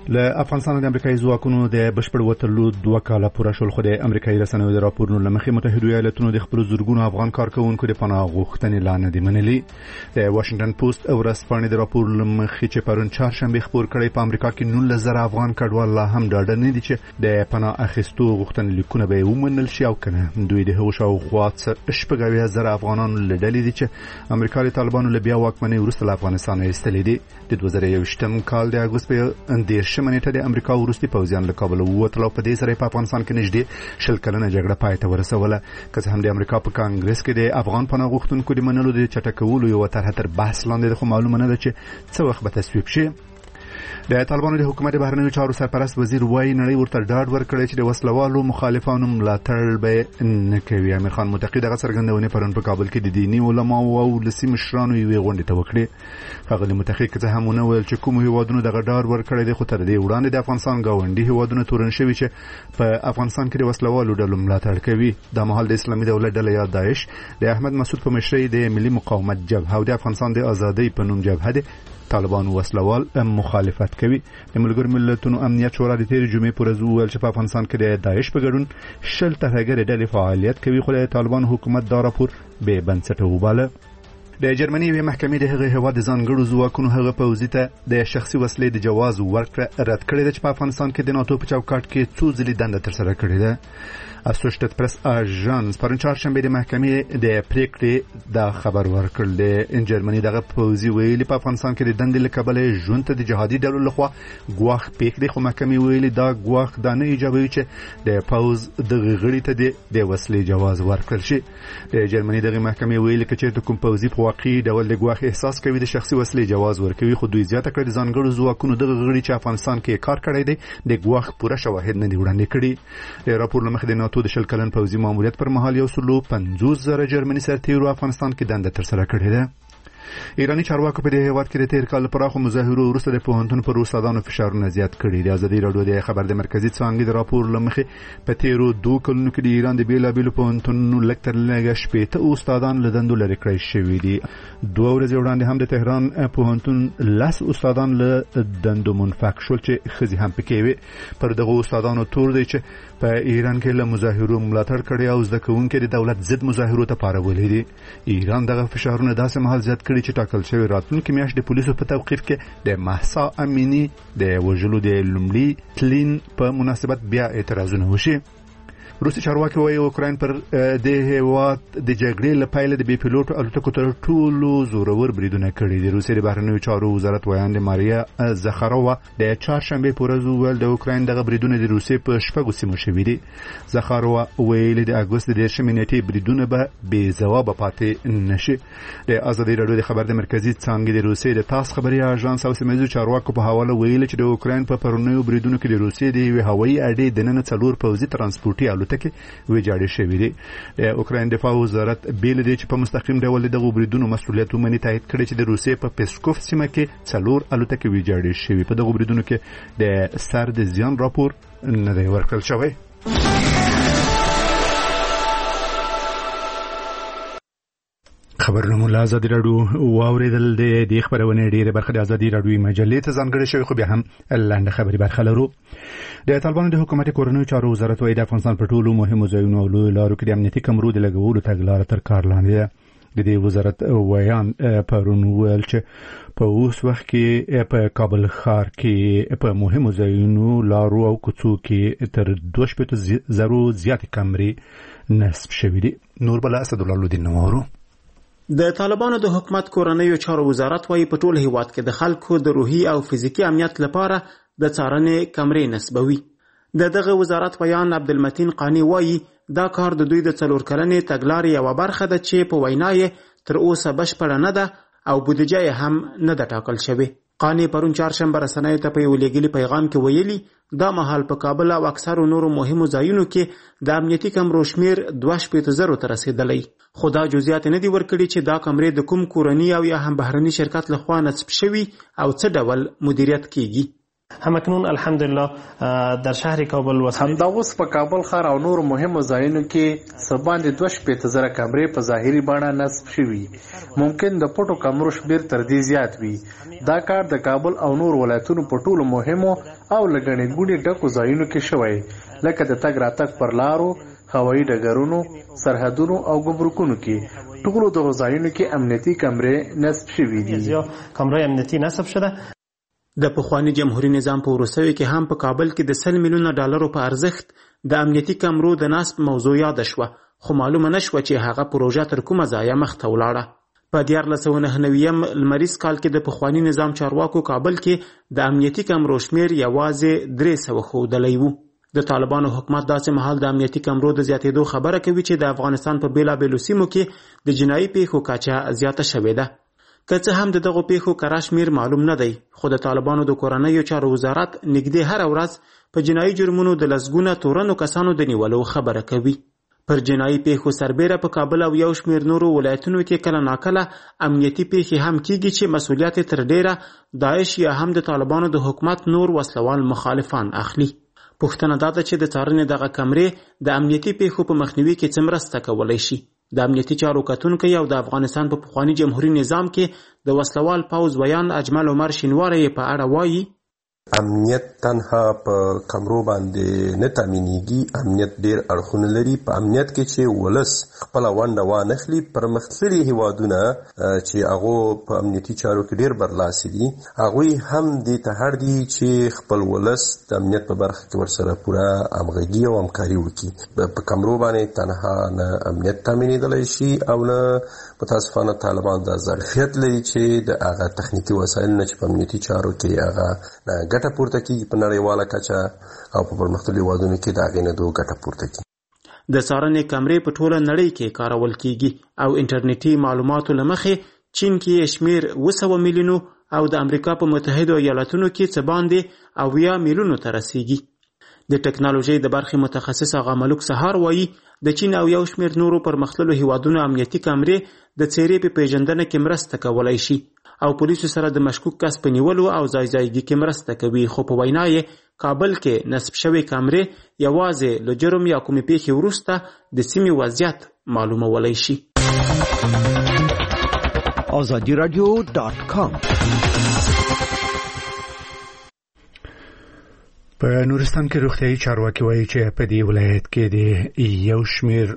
له افغانستان د امریکایي ځواکونو د بشپړ وتلو 2 کاله پوره شول، خو د امریکایي رسنیو د راپورونو له مخې متحده ایالاتونو د خپل زورګونو افغان کارکونکو د پناه غوښتنې لا نه دي منلي. د واشنگټن پوسټ ورځپاڼې د راپور له مخې چې پرون چهارشنبه خبر کړی په امریکا کې 19,000 افغان کډوال لا هم ډاډه نه دي چې د پناه اخیستو غوښتنې لیکونه به ومنل شي او کنه. دوی د هغو شاوخوا 80,000 افغانانو لډلې دي چې امریکا د طالبانو له بیا واکمنۍ وروسته له افغانستان ایستلې دي. د 2021 کال د اګوست په 10 نیټه د امریکا وروستي پوځیان له کابل ووتل او په دې سره په افغانستان کې نږدې 20 کلنه جګړه پای ته ورسوله. که څه هم د امریکا په کانګرس کې د افغان پناه غوښتونکو د منلو د چټکولو یو طرح تر بحث لاندې ده، خو معلومه نه ده چې څه وخت به تصویب شي. د طالبانو د حکومت بهرنیو چارو سرپرست وزیر وایي نړۍ ورته ډاډ ورکړی چې د وسلوالو مخالفانو ملاتړ به نه کوي. امیر خان متقي دغه څرګندونه پرون په کابل کې د دیني علماو او لسي مشرانو یوې غونډې ته وکړه. هغه متقي که څه هم ونه ویل چې کوم هیوادونو دغه ډاډ ورکړی دی، خو تر دې وړاندې د افغانستان گاونډي هیوادونو تورن شوي چې په افغانستان کې د وسلوالو ډلو ملاتړ کوي. د مهال د اسلامي دولت ډله یا داعش د احمد مسعود په مشرۍ د ملي مقاومت جبهه او د افغانستان د ازادۍ په نوم جبهه د طالبانو وسلوال مخالفت کوي. د ملګرو ملتونو امنیت شورا د تیر جمعې پر ورځ ویل چې په افغانستان کې د داعش په ګډون 20 ترهګرې ډلې فعالیت کوي، خو د طالبانو حکومت دا راپور بې بنسټه وباله. د جرمني یوې محکمې د هغه هیواد د ځانګړو ځواکونو هغه پوځي ته د شخصي وسلې د جواز ورکړه رد کړې ده چې په افغانستان کې د ناتو په چوکاټ کې څو ځلې دنده ترسره کړې ده. اسوشییټډ پریس اژانس پرون چهارشنبه د محکمې د پریکړې د خبر ورکړل. د جرمني دغه پوځي ویلي په افغانستان کې د دندې له کبله ژوند ته د جهادي ډلو لخوا ګواښ پېښ دی، خو محکمې ویلي دا ګواښ دا نه ایجابوي چې د پوځ د غړي ته د وسلې جواز ورکړل شي. د جرمني دغه محکمې ویلي چې چېرته کوم پوځي په واقعي ډول د ګواښ احساس کوي د شخصي وسلې جواز ورکوي، خو دوی زیاته کړې د ځانګړو ځواکونو دغه غړي چې افغانستان کې کار کړی دی د ګواښ پوره شواهد نه دي وړاندې کړي. د راپور له مخې د ناتو د 20 کلن پوځي ماموریت پر مهال 150,000 جرمني سرتیرو افغانستان کې دنده ترسره کړې ده. ایرانی چارواکو په دې هیواد کې د تیر کال پراخو مظاهرو وروسته د پوهنتون پر استادانو فشارونه زیات کړي دي. ازادي راډیو د خبر د مرکزی څانګې د راپور لمخې په تیرو 2 کلونو کې د ایران د بیلابیلو پوهنتونونو لکتر لږه 80 استادان له دندو لرې کړی شوي دي. 2 ورځې وړاندې هم د تهران پوهنتون 10 استادان له دندو منفک شول چې خزي هم پکې وي. پر دغه استادانو تور دی چې په ایران کې له مظاهرو ملاتړ کړي او زده کوونکي د دولت ضد مظاهرو ته پارولې دي. ایران دغه فشارونه داسې مهال زیات کړي چې ټاکل شوی راتلونکي میاشت د پولیسو په توقیف کې د مهسا امینی د وژلو د لومړي تلین په مناسبت بیا اعتراضونه وشي. روسي چارواکي وايي اوکراین پر د هیواد د جګړې لپاره د بي پيلوټ الوتکو تر ټولو زورور بریدونه کړي دي. روسي د بهرنیو چارو وزارت وایاند ماریا زخاروا د چهارشنبه په ورځ ویل د اوکراین دغه بریدونه د روسي په شپږو سیمو شوي دي. زخاروا ویل د اګوست د 10 نیټې بریدونه به بې ځواب پاتې نشي. د ازادي راډیو د خبر د مرکزی څانګې د روسي د تاس خبري اژانس او سیمایي چارواکو په حواله ویل چې د اوکراین په پرونیو بریدونو کې د روسي د هوایي اډې د نن څلور پوځي ترانسپورتي الوتکې ویجاړې شوې دي. د اوکراین دفاع وزارت بیل دی چې په مستقیم ډول دغه بریدونو مسؤلیت ومني تایید کړی چې د روسیې په پیسکوف سیمه کې 4 الوتکې ویجاړې شوې. په دغه بریدونو کې د سر د زیان راپور نه دی ورکړل شوی. خبرونه مو له ازادي راډیو واوریدل. د خبرونه ډیره برخه د ازادي راډیو مجلې ته ځانګړې شوی، خو بیا هم لاندې خبري برخه لرو. د طالبانو د حکومت کورنیو چارو وزارت وايي د افغانستان په ټولو مهمو ځایونو او لویو لارو کې د امنیتي کمرو د لګولو تګلاره تر کار لاندې ده. د دې وزارت ویان پرون ویل چې په اوس وخت کې په کابل ښار کې په مهمو ځایونو لارو او کوڅو کې تر 200 زیاتې کمرې نصب شوې دي. نور بل اسد الله الدین نوارو. د طالبانو د حکومت کورنیو چارو وزارت وايي په ټول هیواد کې د خلکو د روحي او فزیکی امنیت لپاره د څارنې کمرې نصبوي. دغه وزارت ویان عبدالمتین قانی وايي دا کار د دوی د 4 کلنې تګلارې یو برخه ده چې په وینا یې تر اوسه بشپړه نه ده او بودیجه هم نه ده ټاکل شوې. قانی پرون چهارشنبه رسنیو ته په یو لېږلي پیغام کې ویلي دا مهال په کابل او اکثرو نورو مهمو ځایونو کې د امنیتي کمرو شمیر 280,000 ته رسیدلی، خو دا جزئیات نه دي ورکړي چې دا کمرې د کوم کورني او یا هم بهرني شرکت لخوا نصب شوي او څه ډول مدیریت کیږي. همکنون الحمدلله در شهر کابل همدا اوس په کابل ښار او نور مهمو ځایونو کې سباندې 2.5 کمرې په ظاهري بڼه نصب شوي. ممکن د پټو کمرو شمېر تر دې زیات وي. دا کار د کابل او نور ولایتونو په ټولو مهمو او لګڼې ګوڼې ډکو ځایونو کې شوی، لکه د تګ راتګ پر لارو، هوایي ډګرونو، سرحدونو او ګمرکونو کې. ټولو دغو ځایونو کې امنیتي کمرې نصب شوي دي. کمرې امنیتي نصب شده. د پخوانی جمهوریت نظام په وروستیو کې هم په کابل کې د 100 میلیونه ډالرو په ارزښت د امنیتي کمرو د نصب موضوع یاد شوه، خو معلومه نشوه چې هغه پروژه تر کومه ځایه مخته ولاړه. په 1999 لمریز کال کې د پخوانی نظام چارواکو کابل کې د امنیتي کمرو شمیر یوازې 300 ښودلی و. د طالبانو حکومت داسې مهال د امنیتي کمرو د زیاتېدو خبره کوي چې د افغانستان په بیلابېلو سیمو کې د جنایي پیښو کچه زیاته شوې ده. که څه هم د دغو پیښو کره شمیر معلوم نه دی، خو د طالبانو د کورنیو چارو وزارت نږدې هره ورځ په جنایي جرمونو د لسګونه تورنو کسانو د نیولو خبره کوي. پر جنایي پیښو سربیره په کابل او یو شمیر نورو ولایتونو کې کله ناکله امنیتي پیښې هم کیږي چې مسؤلیت تر ډیره داعش یا هم د طالبانو د حکومت نور وسلوال مخالفان اخلي. پوښتنه دا ده چې د څارنې دغه کمرې د امنیتي پیښو په مخنیوي کې څه مرسته کولی شي. د امنیتي چارو کتونکی او د افغانستان په پخواني جمهوریت نظام کې د وسلوال پوځ ویان اجمل عمر شینواری په اړه وایي: امنیت تنها په کمرو باندې نه تامینېږي. امنیت ډېر اړخونه لري. په امنیت کې چې ولس خپله ونډه وانخلي، پرمختللي هیوادونه چې هغو په امنیتي چارو کې ډېر برلاسي دي، هغوی هم دې ته اړ دي چې خپل ولس د امنیت په برخه کې ورسره پوره همغږي او همکاري وکړي. په کمرو باندې تنها نه امنیت تامینېدلی شي او نه متاسفانه طالبان دا ظرفیت لري چې د هغه تخنیکي وسایل نه چې په امنیتي چارو کې هغه ګټه پورته کیږي په نړیواله کچه او په پرمختللو هیوادونو کې د هغې نه دو ګټه پورته کیږي. د څارنې کمرې په ټوله نړۍ کې کارول کیږي او انټرنیټي معلوماتو له مخې چین کې شمیر 200 میلیونو او د امریکا په متحدو ایالاتونو کې څه باندې 80 میلیونو ته رسیږي. د ټکنالوژۍ د برخې متخصص آغا ملک سهار وایي د چین او یو شمیر نورو پرمختللو هیوادونو امنیتي کمرې د څیرې په پیژندنه کې مرسته کولی شي او پولیسو سره د مشکوک کس په نیولو او ځایځایګي کې مرسته کوي. خو په وینا یې کابل کې نصب شوې کمرې یوازې له جرم یا کومې پیښې وروسته د سیمې وضعیت معلومولی شي. azadiradio.com په نورستان کې روغتیايي چارواکي وایي چې په دې ولایت کې د یو شمیر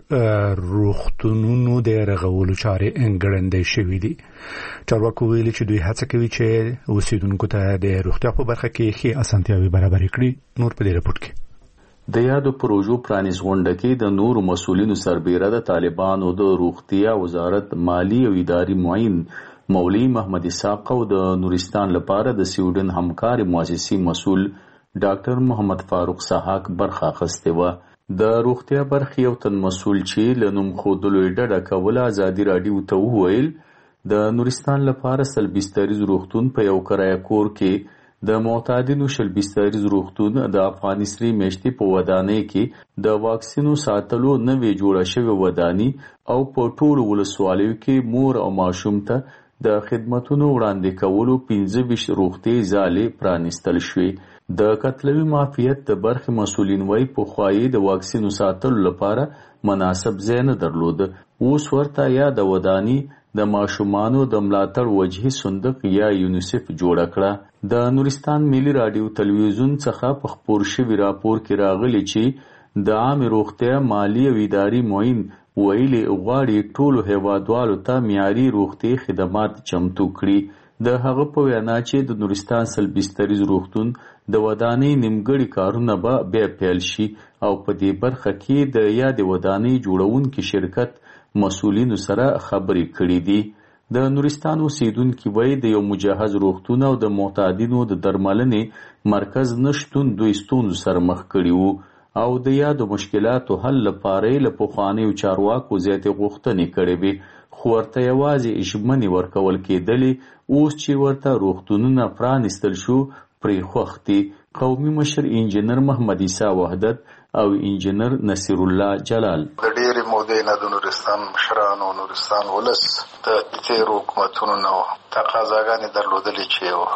روغتونونو د رغولو چارې ګړندۍ شوې دي. چارواکو ویلي چې دوی هڅه کوي چې اوسیدونکو ته د روغتیا په برخه کې ښې اسانتیاوې برابرې کړي. نور په دې رپورټ کې د یادو پروژو پرانیز غونډه کې د نورو مسؤلینو سربیره د طالبانو د روغتیا وزارت مالی او اداري معین مولوی محمد اسحاق او د نورستان لپاره د سویډن همکاري مؤسسې مسؤل ډاکټر محمد فاروق سحاق برخه اخیستې وه. د روغتیا برخې یو تن مسؤل چې له نوم ښودلو یې ډډه کوله ازادي راډیو ته وویل د نورستان لپاره 100 بستریز روغتون په یو کرایه کور کې د معتادینو 100 بستریز روغتون د افغانستان میشتي په ودانۍ کې د واکسینو ساتلو نوې جوړه شوې ودانۍ او په ټولو ولسوالیو کې مور او ماشوم ته د خدماتونو وړاندې کولو 15 روغتي ځالې پرانیستل شوې. د قتلوي معافیت د برخې مسؤلین وایي پخوایي د واکسینو ساتلو لپاره مناسب ځای نه درلود. اوس ورته یا د ودانۍ د ماشومانو د ملاتړ وجهي صندوق یا یونیسف جوړه کړه. د نورستان ملي راډیو تلویزیون څخه په خپور شوي راپور کې راغلی چې د عام روغتیا مالی او اداري معین ویلي غواړي ټولو هیوادوالو ته معیاري روغتي خدمات چمتو کړي. د هغه په وینا چې د نورستان 100 بستریز روغتون د ودانۍ نیمګړي کارونه به بیا پیل شي او په دې برخه کې د یادې ودانۍ جوړونکي شرکت مسؤلینو سره خبرې کړې دي. د نورستان اوسیدونکي وایي د یو مجهز روغتون او د معتادینو د درملنې مرکز نشتون دوی ستونزو سره مخ کړي وو او د یادو مشکلاتو حل لپاره له پخوانیو چارواکو زیاتې غوښتنې کړې وې، خو ورته یوازې ژمنې ورکول کېدلې. اوس چې ورته روغتونونه پرانیستل شو پرې خوښ دي. قومي مشر انجینر محمد عیسی وحدت او انجینر نصیر الله جلال د ډېرې مودې نه د نورستان مشرانو نورستان ولس د تېرو حکومتونو نه تقاضاګانې درلودلې چې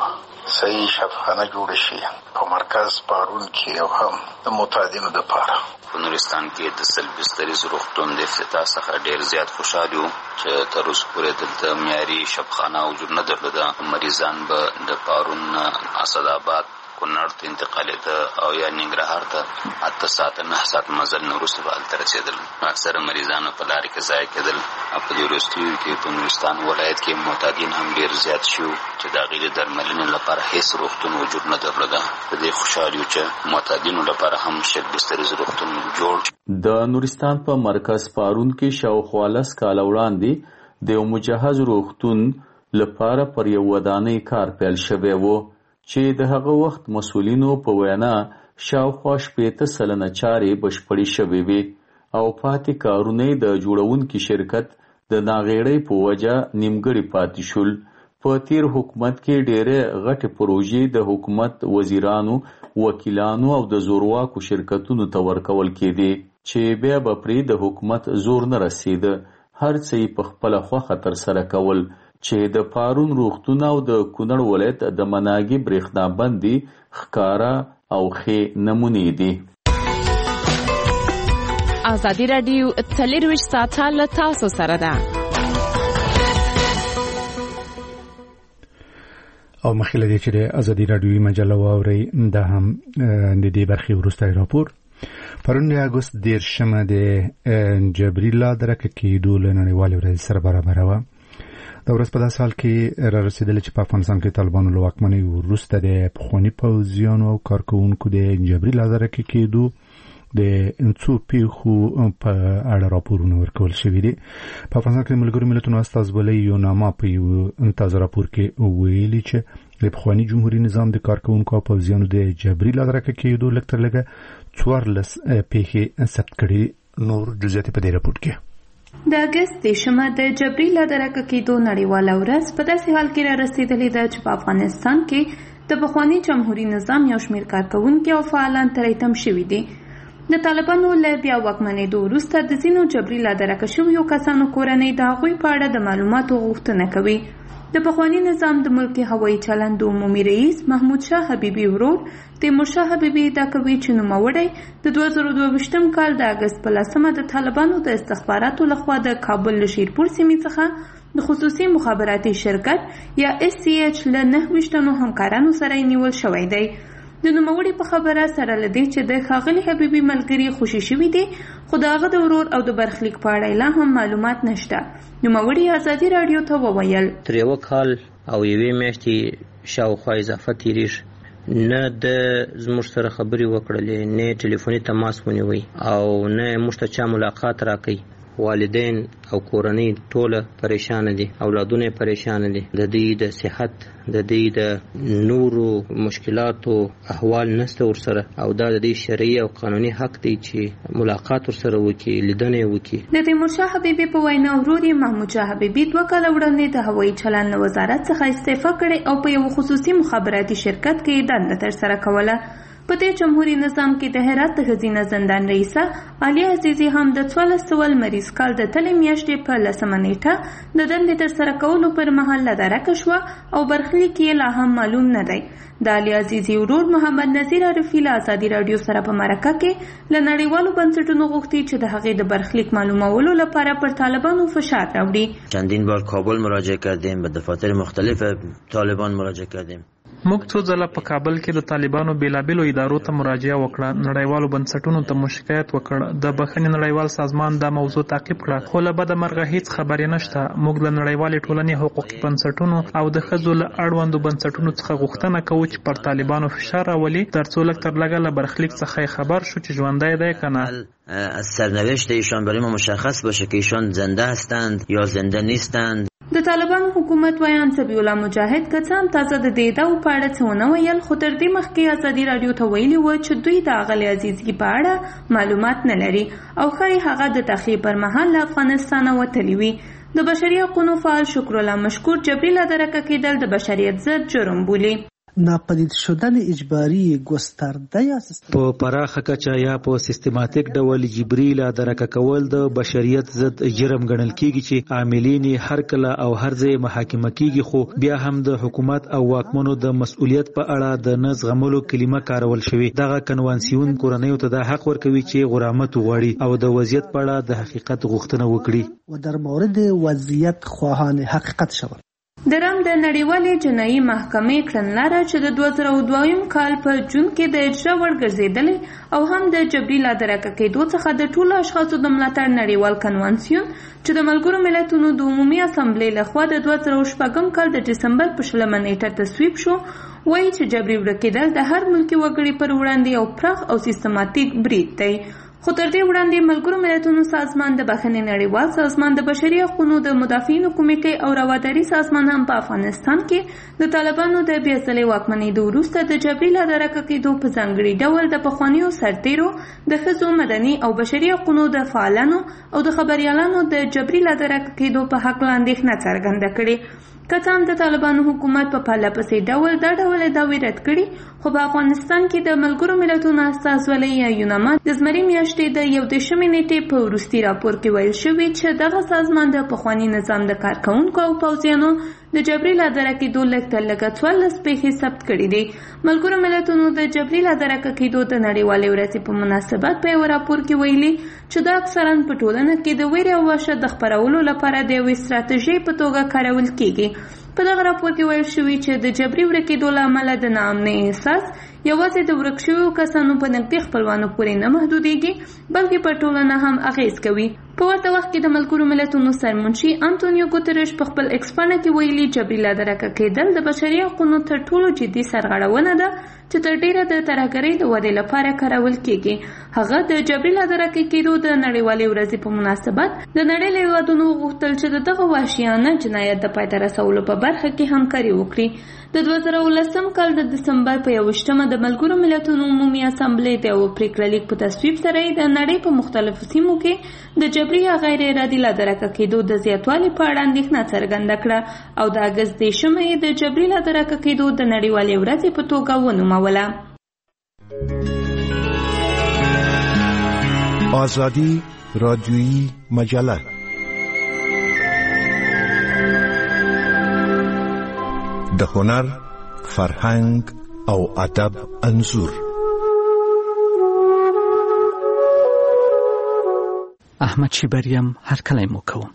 صحیح شفاخانه جوړ شي په مرکز پارون کې او هم د معتادینو لپاره. په نورستان کې د سلبستریز روغتون د افتتاح څخه ډیر زیات خوشاله یو چې تر اوسه پورې دلته معیاري شفاخانه وجود نه درلوده. مریضان به د پارون اسداباد کونړ ته انتقالېده او یا ننګرهار ته 8 ساعته 9 ساعت مزل نه وروسته به هلته رسېدل. اکثره مریضانو په لارې کې ضایع کېدل. په دې وروستیو کې په نورستان ولایت کې معتادین هم ډېر زیات شو چې د هغوی د درملنې لپاره هېڅ روغتون وجود نه درلوده. په دې خوشحال یو چې معتادینو لپاره هم شل بستریز روغتون جوړ. د نورستان په مرکز پارون کې شاوخوا 10 کاله وړاندې د یو مجهز روغتون لپاره پر یو ودانۍ کار پیل شوی و چې د هغه وخت مسؤلینو په وینا شاوخوا 80 سلنه چارې بشپړې شوې وې او پاتې کارونه د جوړونکي شرکت د ناغېړۍ په وجه نیمګړي پاتې شول. په تیر حکومت کې ډېرې غټې پروژې د حکومت وزیرانو، وکیلانو او د زورواکو شرکتونو ته ورکول کېدې چې بیا به پرې د حکومت زور نه رسېده. هر څه یې په خپله خوښه ترسره کول چې د پارون روغتون او د کونړ ولایت د مناګي برېښنا بندي ښکاره او ښې نمونې دي. ازادي راډیو 24 ساعته له تاسو سره ده. او مخکې له دې چې د ازادي راډیوي مجله واورئ دا هم د دې برخې وروستی راپور. پرون د اګوست 10 د جبري لادرکه کېدو له نړیوالې ورځې سره برابره وه. د ورځ په داسې حال کې را رسېدلې چې په افغانستان کې طالبانو له واکمنۍ وروسته د پخواني پوځیانو او کارکوونکو د جبري لادرکه کېدو د څو پیښو په اړه راپورونه ورکول شوي دي. په افغانستان کې د ملګرو ملتونو استازولۍ یوناما په یو تازه راپور کې ویلي چې د پخواني جمهوري نظام د کارکوونکو او پوځیانو د جبري لادرکه کېدو لږ تر لږه 14 پیښې ثبت کړي. نور جزئیات په دې راپور کې. د اګست 10 د جبري لادرکه کېدو نړیواله ورځ په داسې حال کې را رسېدلې ده چې په افغانستان کې د پخواني جمهوري نظام یو شمېر کارکوونکي او فعالان تریتم شوي دي. د طالبانو له بیا واکمنېدو وروسته د ځینو جبري لادرکه شویو کسانو کورنۍ د هغوی په اړه د معلوماتو غوښتنه کوي. د پخواني نظام د ملکي هوایي چلند عمومي رئیس محمود شاه حبیبي ورور تیمور شاه حبیبي ادعا کوي چې نوموړی د 2022 کال د اګست په 10 د طالبانو د استخباراتو لخوا د کابل له شیرپور سیمې څخه د خصوصي مخابراتي شرکت یا SCH له 9 همکارانو سره نیول شوی دی. د نوموړي په خبره سره لدی چې د ښاغلي حبیبي ملګري خوشي شوي دي خو د هغه د ورور او د برخلیک په اړه لا هم معلومات نشته. نوموړي ازادي راډیو ته وویل تر یو کال او یوې میاشتې شاوخوا اضافه تیریږي نه د زموږ سره خبرې وکړلې نه ټلیفوني تماس ونیوي او نه موږ ته چا ملاقات راکوي. والدین او کورنۍ ټوله پریشان دي، اولادونه پریشان دي. د دې د صحت د دې د نورو مشکلاتو احوال نشته ورسره او دا د دې شرعي او قانوني حق دی چې ملاقات ورسره وکړي، لیدنه وکړي. د تیمور شاه حبیبي په وینا ورور محمود شاه حبیبي 2 کاله وړاندې د هوایي چلند وزارت څخه استعفا کړې او په یو خصوصي مخابراتي شرکت کې دنده ترسره کوله. په دې جمهوریت نظام کې د هرات د ښځینه زندان رئیسه عالیه عزیزي هم د 14 مریض کال د تلې میاشتې په 10 نیټه د دندې ترسره کولو پر مهال لادرکه شوه او برخلیک یې لا هم معلوم نه دی. د عالیه عزیزي ورور محمد نذیر عارفي له ازادي راډیو سره په مرکه کې له نړیوالو بنسټونو غوښتي چې د هغې د برخلیک معلومولو لپاره پر طالبانو فشار راوړي. چندین بار کابل مراجعه کردیم، به دفاتر مختلف طالبان مراجعه کردیم. موږ څو ځله په کابل کې د طالبانو بیلابیلو ادارو ته مراجعه وکړه، نړیوالو بنسټونو ته مو شکایت وکړ، د بخښنې نړیوال سازمان دا موضوع تعقیب کړه، خو له بده مرغه هیڅ خبرې نشته. موږ له نړیوالې ټولنې حقوقي بنسټونو او د ښځو له اړوندو بنسټونو څخه غوښتنه کوو چې پر طالبانو فشار راولي ترڅو لږ تر لږه له برخلیک څخه خبر شو چې ژوندی دی که نه. از سرنوشت ایشان برای ما مشخص باشه که ایشان زنده هستند یا زنده نیستند. د طالبانو حکومت ویان سبی الله مجاهد که څه هم تازه د دې ادعاو په اړه څه ونه ویل، خو تر دې مخکې ازادي راډیو ته ویلي وو چې دوی د اغلې عزیزي په اړه معلومات نه لري او ښایي هغه د تخیې پر مهال له افغانستانه وتلی وي. د بشري حقونو فعال شکر الله مشکور جبري لادرکه کېدل د بشریت ضد جرم بولي. ناپدید شدن اجباری گسترده یا په پراخه کچه یا په سیستماتیک ډول جبري لا درکه کول د بشریت ضد جرم ګڼل کیږي چې عاملین هر کله او هر ځای محاکمه کیږي، خو بیا هم د حکومت او واکمنو د مسؤلیت په اړه د نه زغملو کلمه کارول شوې. دغه کنوانسیون کورنیو ته د حق ورکوي چې غرامت وغواړي او د وضعیت په اړه د حقیقت غوښتنه وکړي و در مورد وضعیت خواهان حقیقت شول. د رم د نړیوالې جنایي محکمې کړنلاره چې د 2002 کال په جون کې د اجرا وړ ګرځېدلې او هم د جبري لادرکه کېدو څخه د ټولو اشخاصو د ملاتړ نړیوال کنوانسیون چې د ملګرو ملتونو د عمومي اسامبلې لخوا د 2006 کال د ډسمبر په 20 نیټه تصویب شو، وایي چې جبري ورکېدل د هر ملکي وګړي پر وړاندې یو پراخ او سیستماتیک برید دی. خو تر دې وړاندې ملګرو ملتونو سازمان، د بخښنې نړیوال سازمان، د بشري حقوقو د مدافعینو کمیټې او رواداري سازمان هم په افغانستان کې د طالبانو د بیا ځلې واکمنېدو وروسته د جبري لادرکه کېدو په ځانګړي ډول د پخوانیو سرتیرو، د ښځو، مدني او بشري حقوقو د فعالانو او د خبریالانو د جبري لادرکه کېدو په حق اندېښنه څرګنده کړې. که څه هم د طالبانو حکومت په پرله پسې ډول دا ډول دعوې رد کړي، خو په افغانستان کې د ملګرو ملتونو استازولۍ یا یوناما د زمري میاشتې د 11 نیټې په وروستي راپور کې ویل شوي چې دغه سازمان د پخواني نظام د کارکوونکو او پوځیانو د جبري لادرکه کېدو لږ تر لږه 14 پیښې ثبت کړي دي. ملګرو ملتونو د جبري لادرکه کېدو د نړیوالې ورځې په مناسبت په یو راپور کې ویلي چې دا اکثرا په ټولنه کې د ویرې او وحشت د خپرولو لپاره د یوې ستراتیژۍ په توګه کارول کېږي. په دغه راپور کې ویل شوي چې د جبري ورکېدو له امله د ناامنۍ احساس یوازې د ورک شویو کسانو په نږدې خپلوانو پورې نه محدودېږي، بلکې په ټولنه هم اغېز کوي. په ورته وخت کې د ملګرو ملتونو سرمنشي انټونیو ګوتریش په خپل ایکس پاڼه کې ویلي جبري لادرکه کېدل د بشري حقوقو تر ټولو جدي سرغړونه ده چې تر ډیره د ترهګرۍ د ودې لپاره کارول کېږي. هغه د جبري لادرکه کېدو د نړیوالې ورځې په مناسبت د نړۍ له هېوادونو وغوښتل چې د دغه وحشیانه جنایت د پای ته رسولو په برخه کې همکاري وکړي. د 2019 کال د دسمبر په 21 د ملګرو ملتونو عمومي اسامبلې د یو پریکړه لیک په تصویب سره د نړۍ په مختلفو سیمو کې د جبري یا غیر ارادي لادرکه کېدو د زیاتوالي په اړه اندېښنه څرګنده کړه او د اګست 10 د جبري لادرکه کېدو د نړیوالې ورځې په توګه ونوموله. آزادی رادیویی مجله د هنر، فرهنګ او ادب انځور. احمد شیبریم هر کله مو کوم.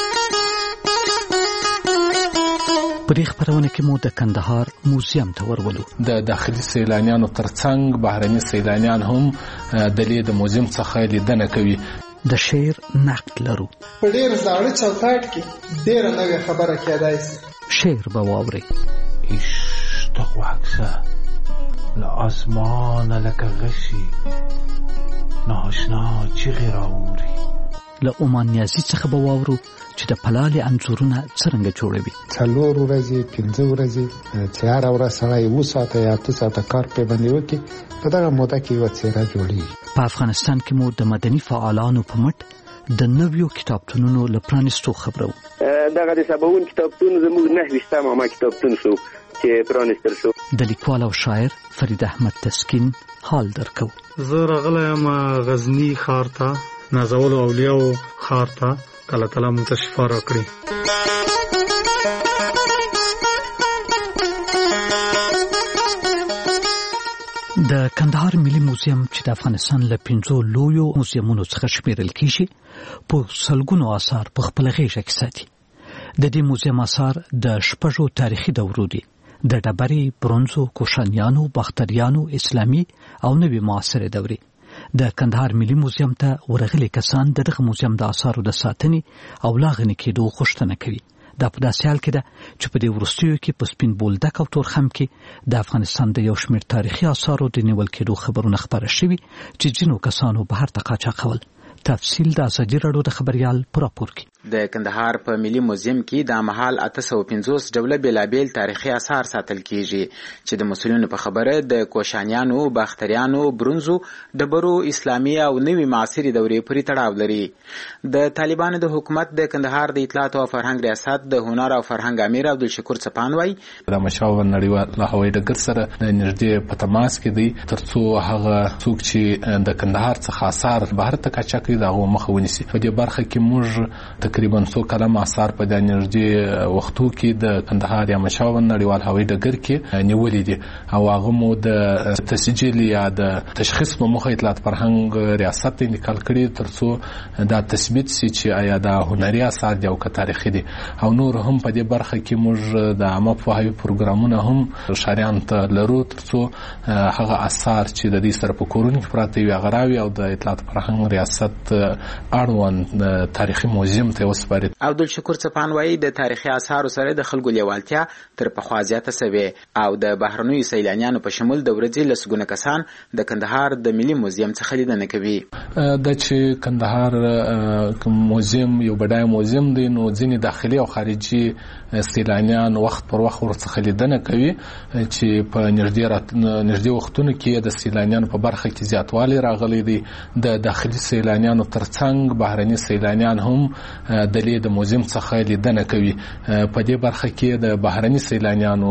په دې خبرونه کې مو د کندهار موزیم ته ورولو. د داخلي سیلانیانو ترڅنګ بهرني سیلانیان هم د دې موزیم څخه لیدنه کوي. د شعر نقد لرو. په ډېر زاړه چوکاټ کې ډېره نوې خبره کېدای شي. شعر به واورئ. اشتاق وعکسه لآسمان لکه غشی ناشنا چیغې راوړي. له عمان نیازي څخه به واورو چې د پلالې انځورونه څرنګه جوړوي. 4 ورځې 5 ورځې چې هره ورځ سړی 7 ساعته یا 8 ساعته کار پې باندې وکړي، په دغه موده کې یوه څېره جوړېږي. په افغانستان کې مو د مدني فعالانو په مټ د نویو کتابتونونو له پرانیستو خبرو. دغه د سباوون کتابتون زموږ 9 عامه کتابتون شو چې پرانیستل شو. د لیکوال او شاعر فرید احمد تسکین حال درکو. زه راغلی یم غزنی ښار ته، نازولو اولیاو ښار ته. الله تعالی موږ ته شفا راکړي. د کندهار ملي موزیم چې د افغانستان له 5 لویو موزیمونو څخه شمیرل کیږي، په سلګونو آثار په خپل غیږه کې ساتي. د دې موزیم آثار د 6 تاریخي دورو دي، د ډبرې، برونزو، کوشانیانو، باختریانو، اسلامي او نوې معاصره دورې. د کندهار ملي موزیم ته ورغلي کسان دغه موزیم د آثارو د ساتنې او لاغنې کېدو غوښتنه کوي. دا په داسې حال کې ده چې په دې وروستیو کې په سپین بولدک او تورخم کې د افغانستان د یو شمېر تاریخي آثارو د نیول کېدو خبرونه خپاره شوي چې ځینو کسانو بهر ته قاچاقول. تفصیل د ازادي راډیو د خبریال په راپور کې. د کندهار په ملي موزیم کې د مهال 850 ډوله بیلابیل تاریخي آثار ساتل کیږي چې د مسؤلینو په خبره د کوشانیانو، باختریانو، برونزو، ډبرو، اسلامي او نوي معاصري دورې پورې تړاو لري. د طالبانو د حکومت د کندهار د اطلاعات او فرهنګ ریاست د هنر او فرهنګ امیر عبدالشکور څپان وایي د مشاور نړیوال هوایي ډګر سره نږدې په تماس کې دی ترڅو هغه څوک چې د کندهار څخه آثار بهر ته کاچا کوي دا مخه ونیسي. په دې برخه کې موږ تقریبا 100 کلم آثار په د نږدې وختو کې د کندهار یا مشاور نړیوال هوایي ډګر کې نیولې دي او هغه مو د تسجیل یا د تشخیص په مخه اطلاعات فرهنګ ریاست ته انتقال کړي ترڅو دا تثبیت شي چې آیا دا هنري آثار دي او که تاریخي دي. او نور هم په دې برخه کې موږ د عامه پوهاوي پروګرامونه هم شاریان ته لرو ترڅو هغه آثار چې د دې سره په کورونو کې پراته وي غراوي او د اطلاعات فرهنګ ریاست اړوند تاریخي موزیم ته وسپاري. عبدالشکور څپان وایي د تاریخي آثارو سره د خلکو لیوالتیا تر پخوا زیاته سوې او د بهرنیو سیلانیانو په شمول د ورځې لسګونه کسان د کندهار د ملي موزیم څخه لیدنه کوي. د چې کندهار موزیم یو بډای موزیم دی نو ځینې داخلي او خارجي سیلانیان وخت پر وخت ورڅخه لیدنه کوي چې په نږدې وختونو کې د سیلانیانو په برخه کې زیاتوالی راغلی دی. د داخلي سیلانیانو ترڅنګ بهرني سیلانیان هم د موزیم څخه لیدنه کوي. په دې برخه کې د بهرني سیلانیانو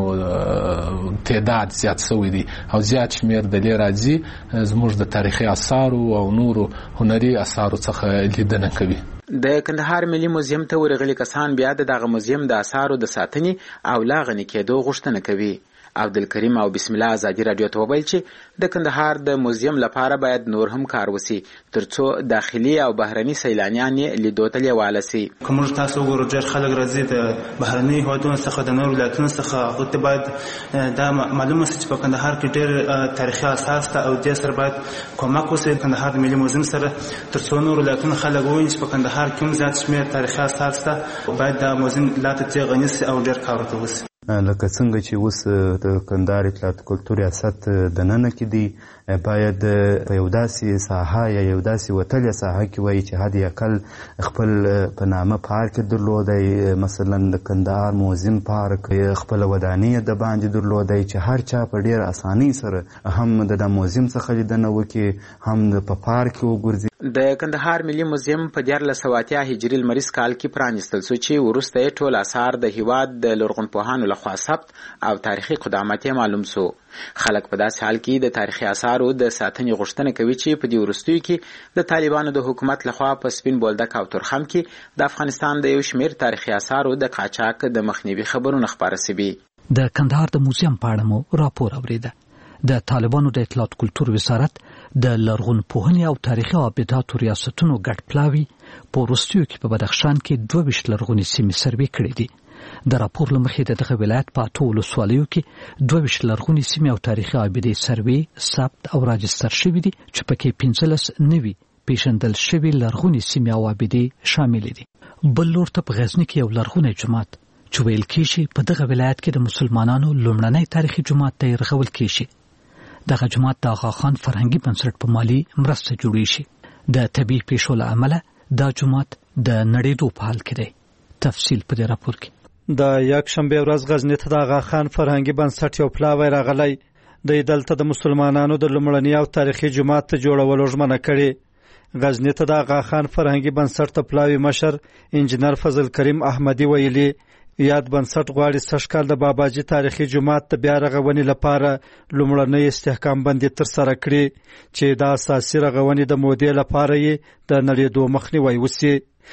تعداد زیات شوی دی او زیات شمیر د لې راځي زموږ د تاریخي آثارو او نورو هنري آثارو څخه لیدنه کوي. د کندهار ملي موزیم ته ورغلي کسان بیا دغه موزیم د آثارو د ساتنې او لا غني کېدو غوښتنه کوي. عبدالکریم او بسم الله ازادي رادیو ته وویل چې د کندهار د موزیم لپاره باید نور هم کار وسی ترڅو داخلي او بهرني سیلانیان لیدو ته لیواله سي. کوم تاسو وګورئ ډېر خلک راځي د بهرني هیوادونو څخه د نورو ولایتونو څخه هغه ته باید دا معلومه سي چې په کندهار کې ډېر تاریخي آثار شته او دې سره باید کومک وسي کندهار د ملي موزیم سره ترڅو نورو ولایتونو خلک وویني چې په کندهار کې هم زیات شمېر تاریخي آثار شته باید دا موزیم لا ته غني سي او ډېر کار ورته وسي. لکه څنګه چې اوس د کندهار اطلاعات کلتور ریاست د ننه کې دی باید په یو داسې ساحه یا یو داسې وتلې ساحه کې وایي چې حد اقل خپل په نامه پارک درلودی، مثلا د کندهار موزیم پارک خپل ودانۍ د باندې درلودی چې هر چا په ډېر اسانۍ سره هم د موزیم څخه لیدنه وکړي هم په پارک کې وګرځي. د کندهار ملي موزیم په 1480 هجري لمریز کال کې پرانیستل شو چې وروسته یې ټول آثار د هیواد د لرغونپوهانو لخوا ثبت او تاریخي قدامت یې معلوم شو. خلک په داسې حال کې د تاریخي آثارو د ساتنې غوښتنه کوي چې په دې وروستیو کې د طالبانو د حکومت لخوا په سپین بولدک او تورخم کې د افغانستان د یو شمېر تاریخي آثارو د قاچاق د مخنیوي خبرونه خپاره شوي. د کندهار د موزیم په اړه مو راپور اورېده. د طالبانو د اطلاعات کلتور وزارت د لرغونپوهنې او تاریخي ابداتو ریاستونو ګډ پلاوي په وروستیو کې په بدخشان کې 22 لرغونې سیمې سروې کړې دي. د راپور له مخې دغه ولایت په 8 ولسوالیو کې 22 لرغونې سیمې او تاریخي ابدې سروې ثبت او راجستر شوي دي چې پکې 15 نوي پیژندل شوي لرغونې سیمې او ابدې شامل دي. بل لور ته په غزني کې یو لرغونی جومات چې ویل کېږي په دغه ولایت کې د مسلمانانو لومړنی تاریخي جومات ته رغول کېږي. دغه جومات د آغا خان فرهنګي بنسټ په مالي مرسته جوړیږي شي. د طبیعي پیښو له امله دا جومات د نړېدو په حال کې دی. تفصیل په دې راپور کې. د یکشنبه ورځ غزنی ته د آغا خان فرهنګي بنسټ یو پلاوی راغلی. د دلته د مسلمانانو د لومړني او تاریخي جومات ته جوړولو ژمنه کړې. غزنی ته د آغا خان فرهنګي بنسټ ته پلاوی مشر انجنیر فضل کریم احمدی ویلي یاد بنسټ غواړي سږکال د باباجي تاریخي جومات ته بیا رغونې لپاره لومړنۍ استحکام بندي ترسره کړي چې د اساسي رغونې د مودې لپاره یې د نړېدو مخنیوی وشي.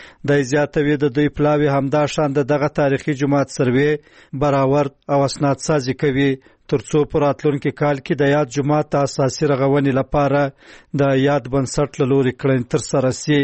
د زیاتوي د دوی پلاوی همدا شان دغه تاریخي جومات سروې برابر او اسناد سازي کوي ترڅو په راتلونکي کال کې د یاد جومات د اساسي رغونې لپاره د یاد بنسټ له لوري کړنې ترسره شي.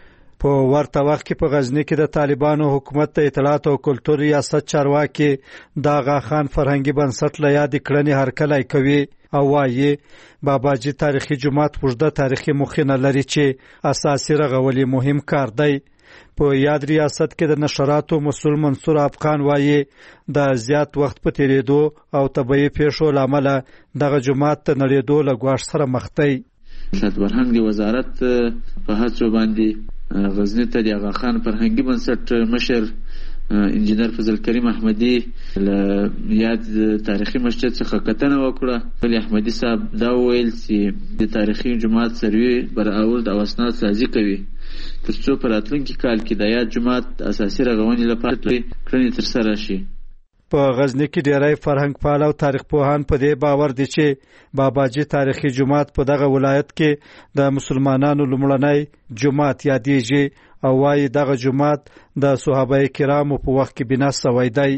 په ورته وخت کې په غزنی کې د طالبانو حکومت د اطلاعات او کلتور ریاست چارواکي د آغا خان فرهنګي بنسټ له یادې کړنې هرکلی کوي او وایي باباجي تاریخي جومات اوږده تاریخي مخینه لري چې اساسي رغول مهم کار دی. په یاد ریاست کې د نشراتو مسؤل منصور افغان وایي د زیات وخت په تیریدو او طبیعي پیښو له امله دغه جومات ته نړېدو له ګواښ سره مخ دی. اطلاعات فرهنګ د وزارت په هڅو باندې غزنی ته د آغا خان فرهنګي بنسټ مشر انجینر فضل کریم احمدي له یاد تاریخي مسجد څخه کتنه وکړه. ولی احمدي صاحب دا ویل چې د تاریخي جماعت سروي برآورد او اسناد سازي کوي ترڅو په راتلونکي کال کې د یاد جماعت اساسي رغونې لپاره کړنې ترسره شي. په غزنی کې ډیری فرهنګ پال او تاریخ پوهان په دې باور دي چې باباجي تاریخي جماعت په دغه ولایت کې د مسلمانانو لومړنی جماعت یادېږي او وايي دغه جماعت د صحابه کرامو په وخت کې بنا شوی دی.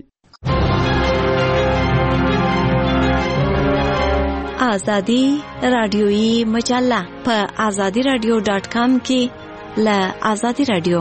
آزادی رادیویی مجله په azadiradio.com کې له آزادی رادیو.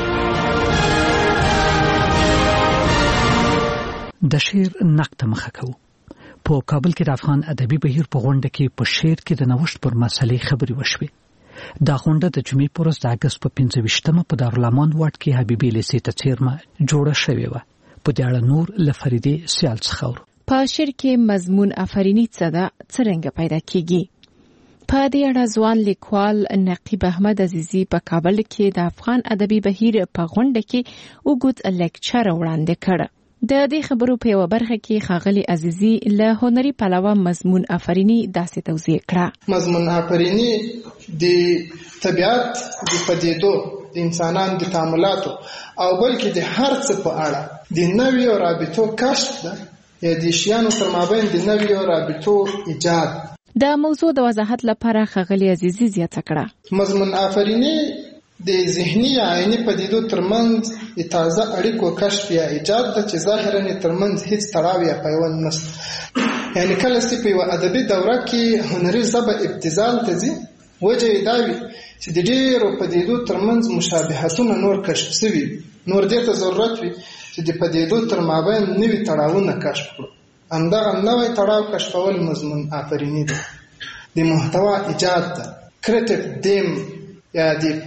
د شعر نقد مخه کوو. په کابل کې د افغان ادبي بهیر په غونډه کې په شعر کې د نوښت پر مسلې خبرې وشوې. دا غونډه د جمعې پر ورځ د اګست په 15مه په دارالامان واټ کې حبیبي لیسې ته څیرمه جوړه شوې وه. په دې اړه نور له فریدې سیال څخه اورو. په شعر کې مضمون افرینی څه ده څرنګه پیدا کیږي؟ په دې اړه ځوان لیکوال نقیب احمد عزیزی په کابل کې د افغان ادبي بهیر په غونډه کې وګړي لیکچر وړاندې کړ. د دې خبرو په یو برخه کې ښاغلي عزیزی له هنري پلوه مضمون افرینی داسې توضیح کړه. مضمون افرینی د طبیعت د پدیدو د انسانانو د تعاملاتو او بلکې د هر څه په اړه د نویو رابطو کشف ده یا د شیانو تر مابین د نویو رابطو ایجاد. د موضوع د وضاحت لپاره ښاغلي عزیزی زیاته کړه. مضمون افرینی د ذهني یا عیني پدیدو ترمنځ د تازه اړیکو کشف یا ایجاد ده چې ظاهرا ترمنځ هیڅ تړاو یا پیوند نشته. یعنی کله چې په یوه ادبي دوره کې هنري ژبه ابتذال ته ځي وجه یې دا وي چې د ډېرو پدیدو ترمنځ مشابهتونه نور کشف شوي نور دې ته ضرورت وي چې د پدیدو تر مابین نوي تړاوونه کشف کړو. همدغه نوی تړاو کشفول مضمون افریني ده. د محتوا ایجاد ده. کریټیو دیم یا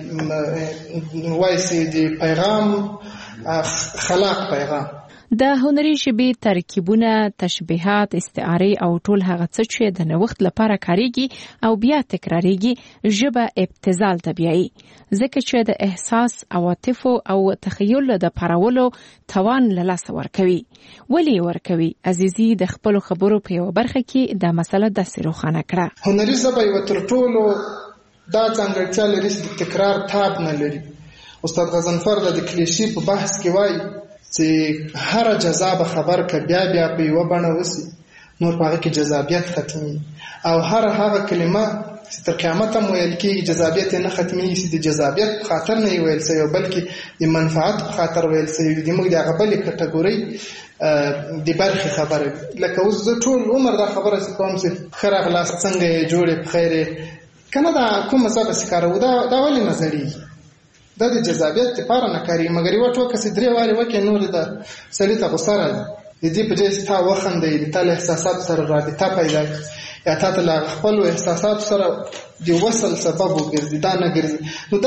د وایسي د پیغام خلاق پیغام. د هنري ژبې ترکیبونه، تشبیهات، استعارې او ټول هغه څه چې د نوښت لپاره کاریږي او بیا تکراریږي ژبه ابتذال طبيعي ځکه چې د احساس، عواطف او تخیل د پارولو توان له لاسه ورکوي. ولی ورکوي؟ عزیزی د خپل خبرو په یو برخه کې دا مسله داسې روښانه کړه. هنري ژبه یو تر ټولو دا ځانګړتیا لري چې د تکرار تاب نه لري. استاد غضنفر د کلیشې په بحث کې وایي چې هر جذاب خبر که بیا بیا په یوه بڼه وسی نور په هغه کې جذابیت ختمي او هر هغه کلمه چې تر قیامت هم ویل کېږي جذابیت نه ختمېږي چې د جذابیت په خاطر نه ویل سوی بلکې د منفعت په خاطر ویل سوی د موږ د هغه بلې کټګورۍ د برخې خبره. لکه اوس زه ټول عمر دا خبره چې کوم چې ښه راغلاست څنګه یې جوړې په خیر کنه دا کومه ژبه چې کاروو دا ولې نه زړېږي؟ دا د جذابیت لپاره نه کارېږي مګر یوه ټوکه چې 3 وارې وکړې نور د سړي ته غوسه راځي. د دې په ځای چې تا وخندوي د تا له احساساتو سره رابطه پیدا کړي یا تا ته له خپلو احساساتو سره د وصل سبب وګرځي دا نه ګرځي. نو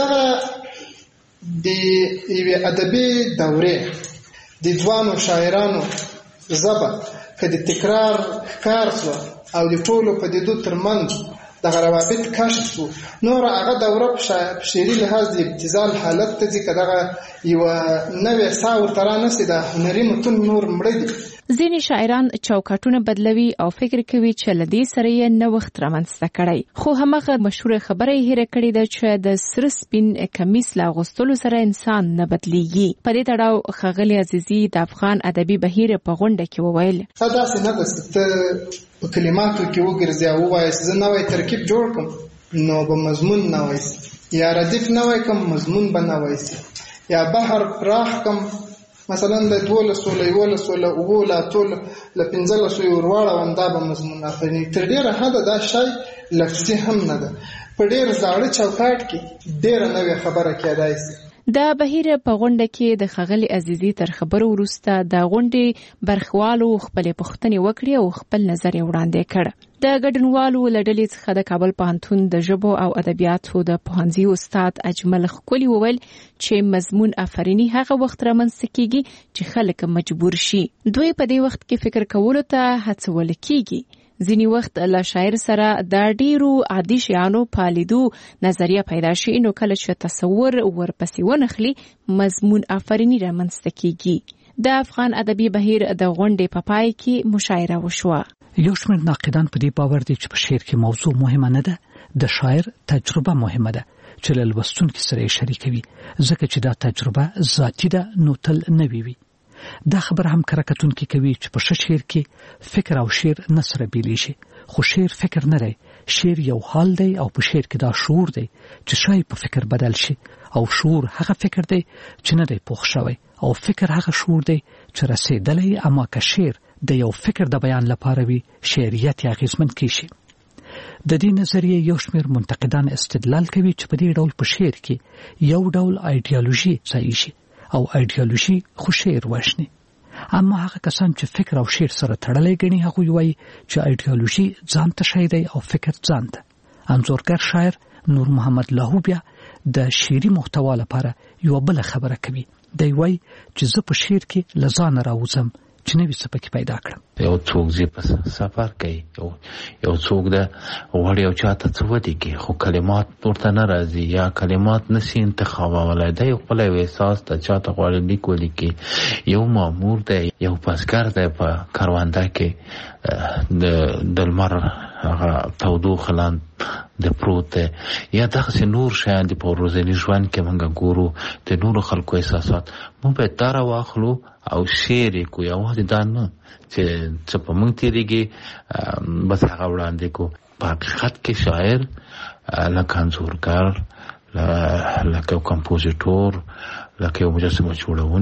دغه د یوې ادبي دورې د ځوانو شاعرانو ژبه که د تکرار ښکار شوه او د ټولو پدیدو ترمنځ دغه روابط کشف شو نور هغه دوره په شعري لحاظ د ابتذال حالت ته ځي که دغه یوه نوې ساه ورته رانسي د هنري متون نور مړه دي. ځینې شاعران چوکاټونه بدلوي او فکر کوي چې له دې سره یې نوښت رامنځته کړی خو همغه مشهوره خبره یې هېره کړې ده چې د سره سپین کمیس له اغوستلو سره انسان نه بدلیږي. په دې تړاو ښاغلي عزیزي د افغان ادبي بهیر په غونډه کې وویل داسې نه ده چې ته په کلماتو کې وګرځي او ووایې چې زه نوی ترکیب جوړ کړم نو به مضمون نوی سي یا ردیف نوی کړم مضمون به نوی سي یا بحر پراخ کړم مثلا د 12 له 11 له 9 له 10 له 15 ورواړه دا به مضمون افریني. تر ډیره حده دا شی لفظي هم نه ده. په ډیر زاړه چوکاټ کې ډیره نوې خبره کېدای شي. د بهیر په غونډه کې د ښاغلي عزیزي تر خبرو وروسته د غونډې برخوالو خپلې پوښتنې وکړې او خپل نظر یې وړاندې کړ. د ګډونوالو له ډلې څخه د کابل پوهنتون د ژبو او ادبیاتو د پوهنځي استاد اجمل ښکلي وویل چې مضمون افریني هغه وخت رامنځته کیږي چې خلک مجبور شي. دوی په دې وخت کې فکر کولو ته هڅول کیږي ځینی وخت له شاعر سره د ډیرو عادي شیانو په لیدو نظریه پیدا شي، نو کله چې تصور ورپسې ونخلي مضمون آفرینی رامنځته کیږي. د افغان ادبي بهیر د غونډې په پای کې مشاعره وشوه. یو شمېر ناقدان په دې باور دي چې په شعر کې موضوع مهمه نه ده، د شاعر تجربه مهمه ده چې له لوستونکي سره یې شریکوي، ځکه چې دا تجربه ذاتي ده نو تل نوې وي. دا خبر هم کره کتونکي کوي چې په ښه شعر کې فکر او شعر نه سره بیلیږي، خو شعر فکر نه دی، شعر یو حال دی او په شعر کې دا شعور دی چې شای په فکر بدل شي، او شعور هغه فکر دی چې نه دی پوخ شوی، او فکر هغه شعور دی چې رسیدلی. اما که شعر د یو فکر د بیان لپاره وي، شعریت یې اغیزمن کیږي. د دې نظریې یو شمېر منتقدان استدلال کوي چې په دې ډول په شعر کې یو ډول ایډیالوژي ځای شي او ایډیالوژي خو شعر وښني. اما هغه کسان چې فکر او شعر سره تړلې ګڼي هغوی وایي چې ایډیالوژي ځان ته شی دی او فکر ځان ته. انځورګر شاعر نور محمد لاهو بیا د شعري محتوا لپاره یو بل خبره کوي. دی وایي چې زه په شعر کې له ځانه راوځم چې نوي څه پکې پیدا کړم. یو څوک ځي په سفر کوي، یو څوک د غواړي یو چاته څه ولیکي، خو کلمات ورته نه راځي یا کلمات نشي انتخابولی. دا یو خپل احساس د چاته غواړي لیک ولیکي. یو مامور دی، یو پاسګر دی په کرونده کې د لمر هغه تودوخه لاندې د پروت دی، یا دغسې نور شیان دي په ورځني ژوند کې موږ ګورو د نورو خلکو احساسات. موږ باید دا راواخلو او شعر یې کو، یوازې دا نه چې څه په موږ تېرېږي بس هغه وړاندې کو. په حقیقت کې شاعر لکه انځورګر، لکه یو کمپوزیټور، لکه یو مجسمه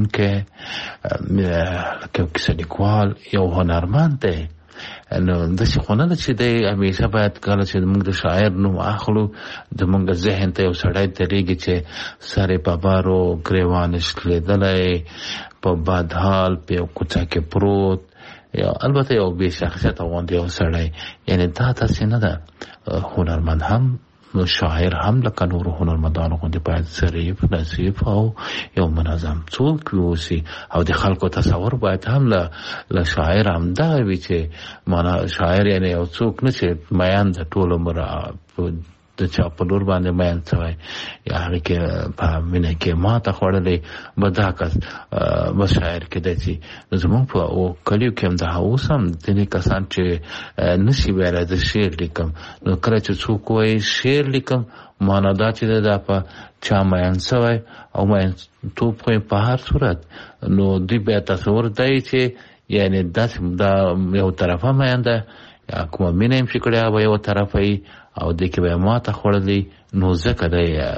جوړونکی، لکه یو کیسه لیکوال، یو هنرمند دی. نو داسې خو نه ده چې دی همیشه باید کله چې موږ د شاعر نوم اخلو زموږ ذهن ته یو سړی درېږي چې سر یې په بارو ګریوان یې شلېدلی، په بد حال په یو کوڅه کې پروت، یا البته یو بې شخصیته غوندې یو سړی. یعنې دا داسې نه ده. هنرمند هم شاعر هم لکه نورو هنرمندانو غوندې باید ظریف، نظیف او یو منظم څوک اوسي، او د خلکو تصور باید هم له شاعر هم دغه وي چې معنا شاعر یعنې یو څوک نه چې میان د ټول عمر د چا په لور باندې میان شوی، یا هغې کې په مینه کې ماته خوړلی به دا کس به شاعر کېدی شي. نو زموږ په کلیو کې هم دا اوس هم ځینې کسان چې نشي ویلی زه شعر لیکم، نو کله چې څوک وایي شعر لیکم معنا دا چې دا په چا میان شوی او میانتوب خو په هر صورت، نو دوی بیا تصور دی چې یعنې داسې دا یو طرفه میان ده، یا کومه مینه یې پسې کړې به یو طرفه یي او دې کې به یې ماته خوړلی. نو ځکه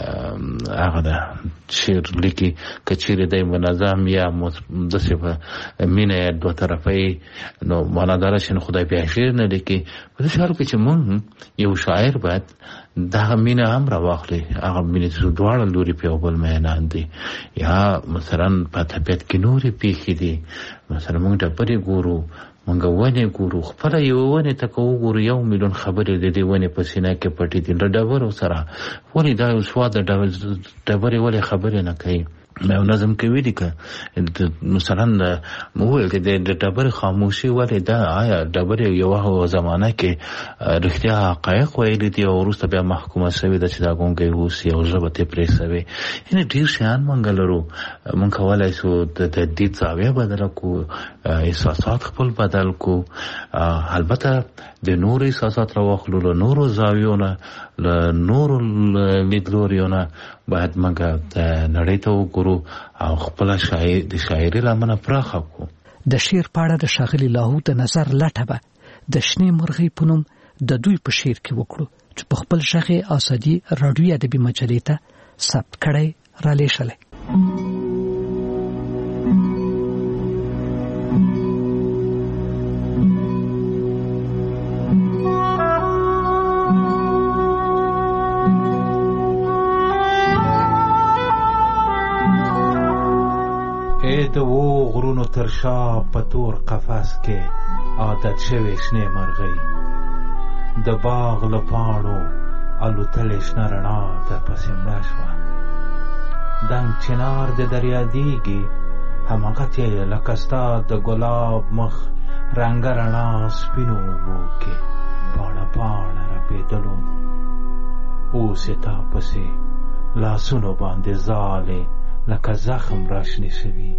دی هغه ده شعر لیکي. که چیرې دی منظم یا داسې په مینه یا دوه طرفه یي، نو معنا دا ده چې نو خدای بیا شعر نه لیکي. په داسې حال کې چې موږ یو شاعر باید دغه مینه هم راواخلي، هغه مینې چې دواړه لوري په یو بل میینان دي. یا مثلا په طبیعت کې نورې پېښې دي، مثلا موږ ډبرې ګورو، موږ ونې ګورو، خپله یوه ونې ته که وګورو 1 میلیون خبرې د دې ونې په سینه کې پټې دي له ډبرو سره. ولې دا یو سواد د ډبرې ولې خبرې نه کوي؟ یو نظم کې ویلي که مثلا وویل چې د ډبرې خاموشي ولې ده، آیا ډبرې یوه زمانه کې رښتیا حقایق ویلي دي او وروسته بیا محکومه شوې ده چې دا ګونګی اوسي او ژبه ترې پرې شوې. یعنې ډېر شیان موږ لرو. موږ کولی شو د تدید زاویه بدله کړو، احساسات خپل بدل کړو. البته د نورو احساسات راواخلو، له نورو زاویو نه، له نورو لیدلوریو نه باید موږ د نړۍ ته وګورو او خپله د شاعري لمنه پراخه کړو. د شعر په اړه د ښاغلي لاهو د نظر لټه به د شنې مرغۍ په نوم د دوی په شعر کې وکړو چې په خپل غږ یې آزادي راډیوي ادبي مجلې ته ثبت کړی رالیږلی. د و غرونو تر شا په تور قفس کې عادت شوې شنې مرغۍ، د باغ له پاڼو الوتلې شنه رڼا در پسې مړه شوه. دنګ چنار د دریا دیږي، هماغه چې لکه ستا د ګلاب مخ رنګ رڼا سپینو اوبو کې پاڼه پاڼه رپېدلو. اوس یې تا پسې لاسونو باندې ځالې لکه زخم راشنې شوي.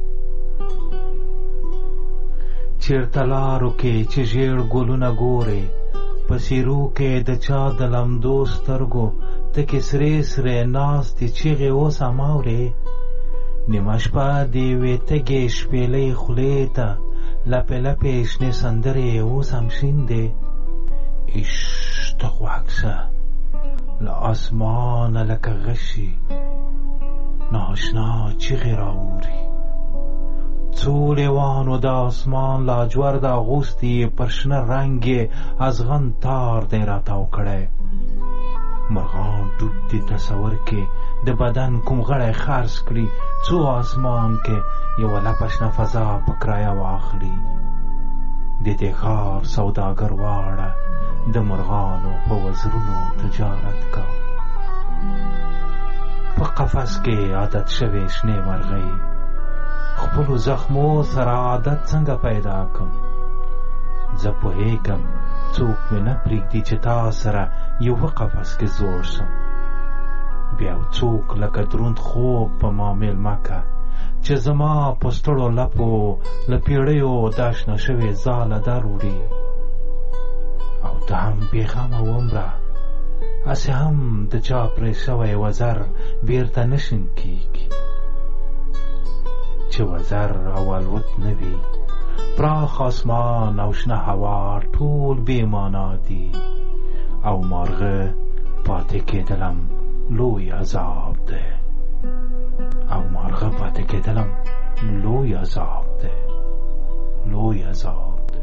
چېرته لارو کې چې ژېړ ګلونه ګورې، په څېرو کې د چا د لمدو سترګو تکې سرې سرې ناستې چیغې اوس هم اورې. نیمه شپه د یوې تږې شپېلۍ خولې ته لپې لپې شنې سندرې اوس هم شین دی. ایش ته غوږ شه، له اسمانه لکه غشي ناشنا چیغې راوري. څو لیوانو د اسمان لاجورد اغوستي، پر شنه رنګ یې ازغن تار دی راتاو کړی. مرغان ډوب دي تصور کې د بدن کوم غړی خرڅ کړي، څو اسمان کې یوه لپه شنه فضا په کرایه واخلي. د دې ښار سوداګر واړه د مرغانو په وزرونو تجارت کا. په قفس کې عادت شوې شنې مرغۍ، خپلو زخمو سره عادت څنګه پیدا کم؟ زه پوهېږم څوک مې نه پرېږدي چې تا سره یوه قفس کې زوړ شم. بیا څوک لکه دروند خوب په ما مېلمه که، چې زما په ستړو لپو له پیړیو دا شنه شوې ځاله در وړي. او ته هم بېغمه ومره، هسې هم د چا پرې شوی وزر بېرته نشین کېږي. چې وزر او الوت نه وي، پراخ اسمان او شنه هوا ټول بې معنا دي. او مارغه پاتې کېدلم لوی عذاب دی. او مارغه پاتې کېدلم لوی عذاب دی، لوی عذاب دی.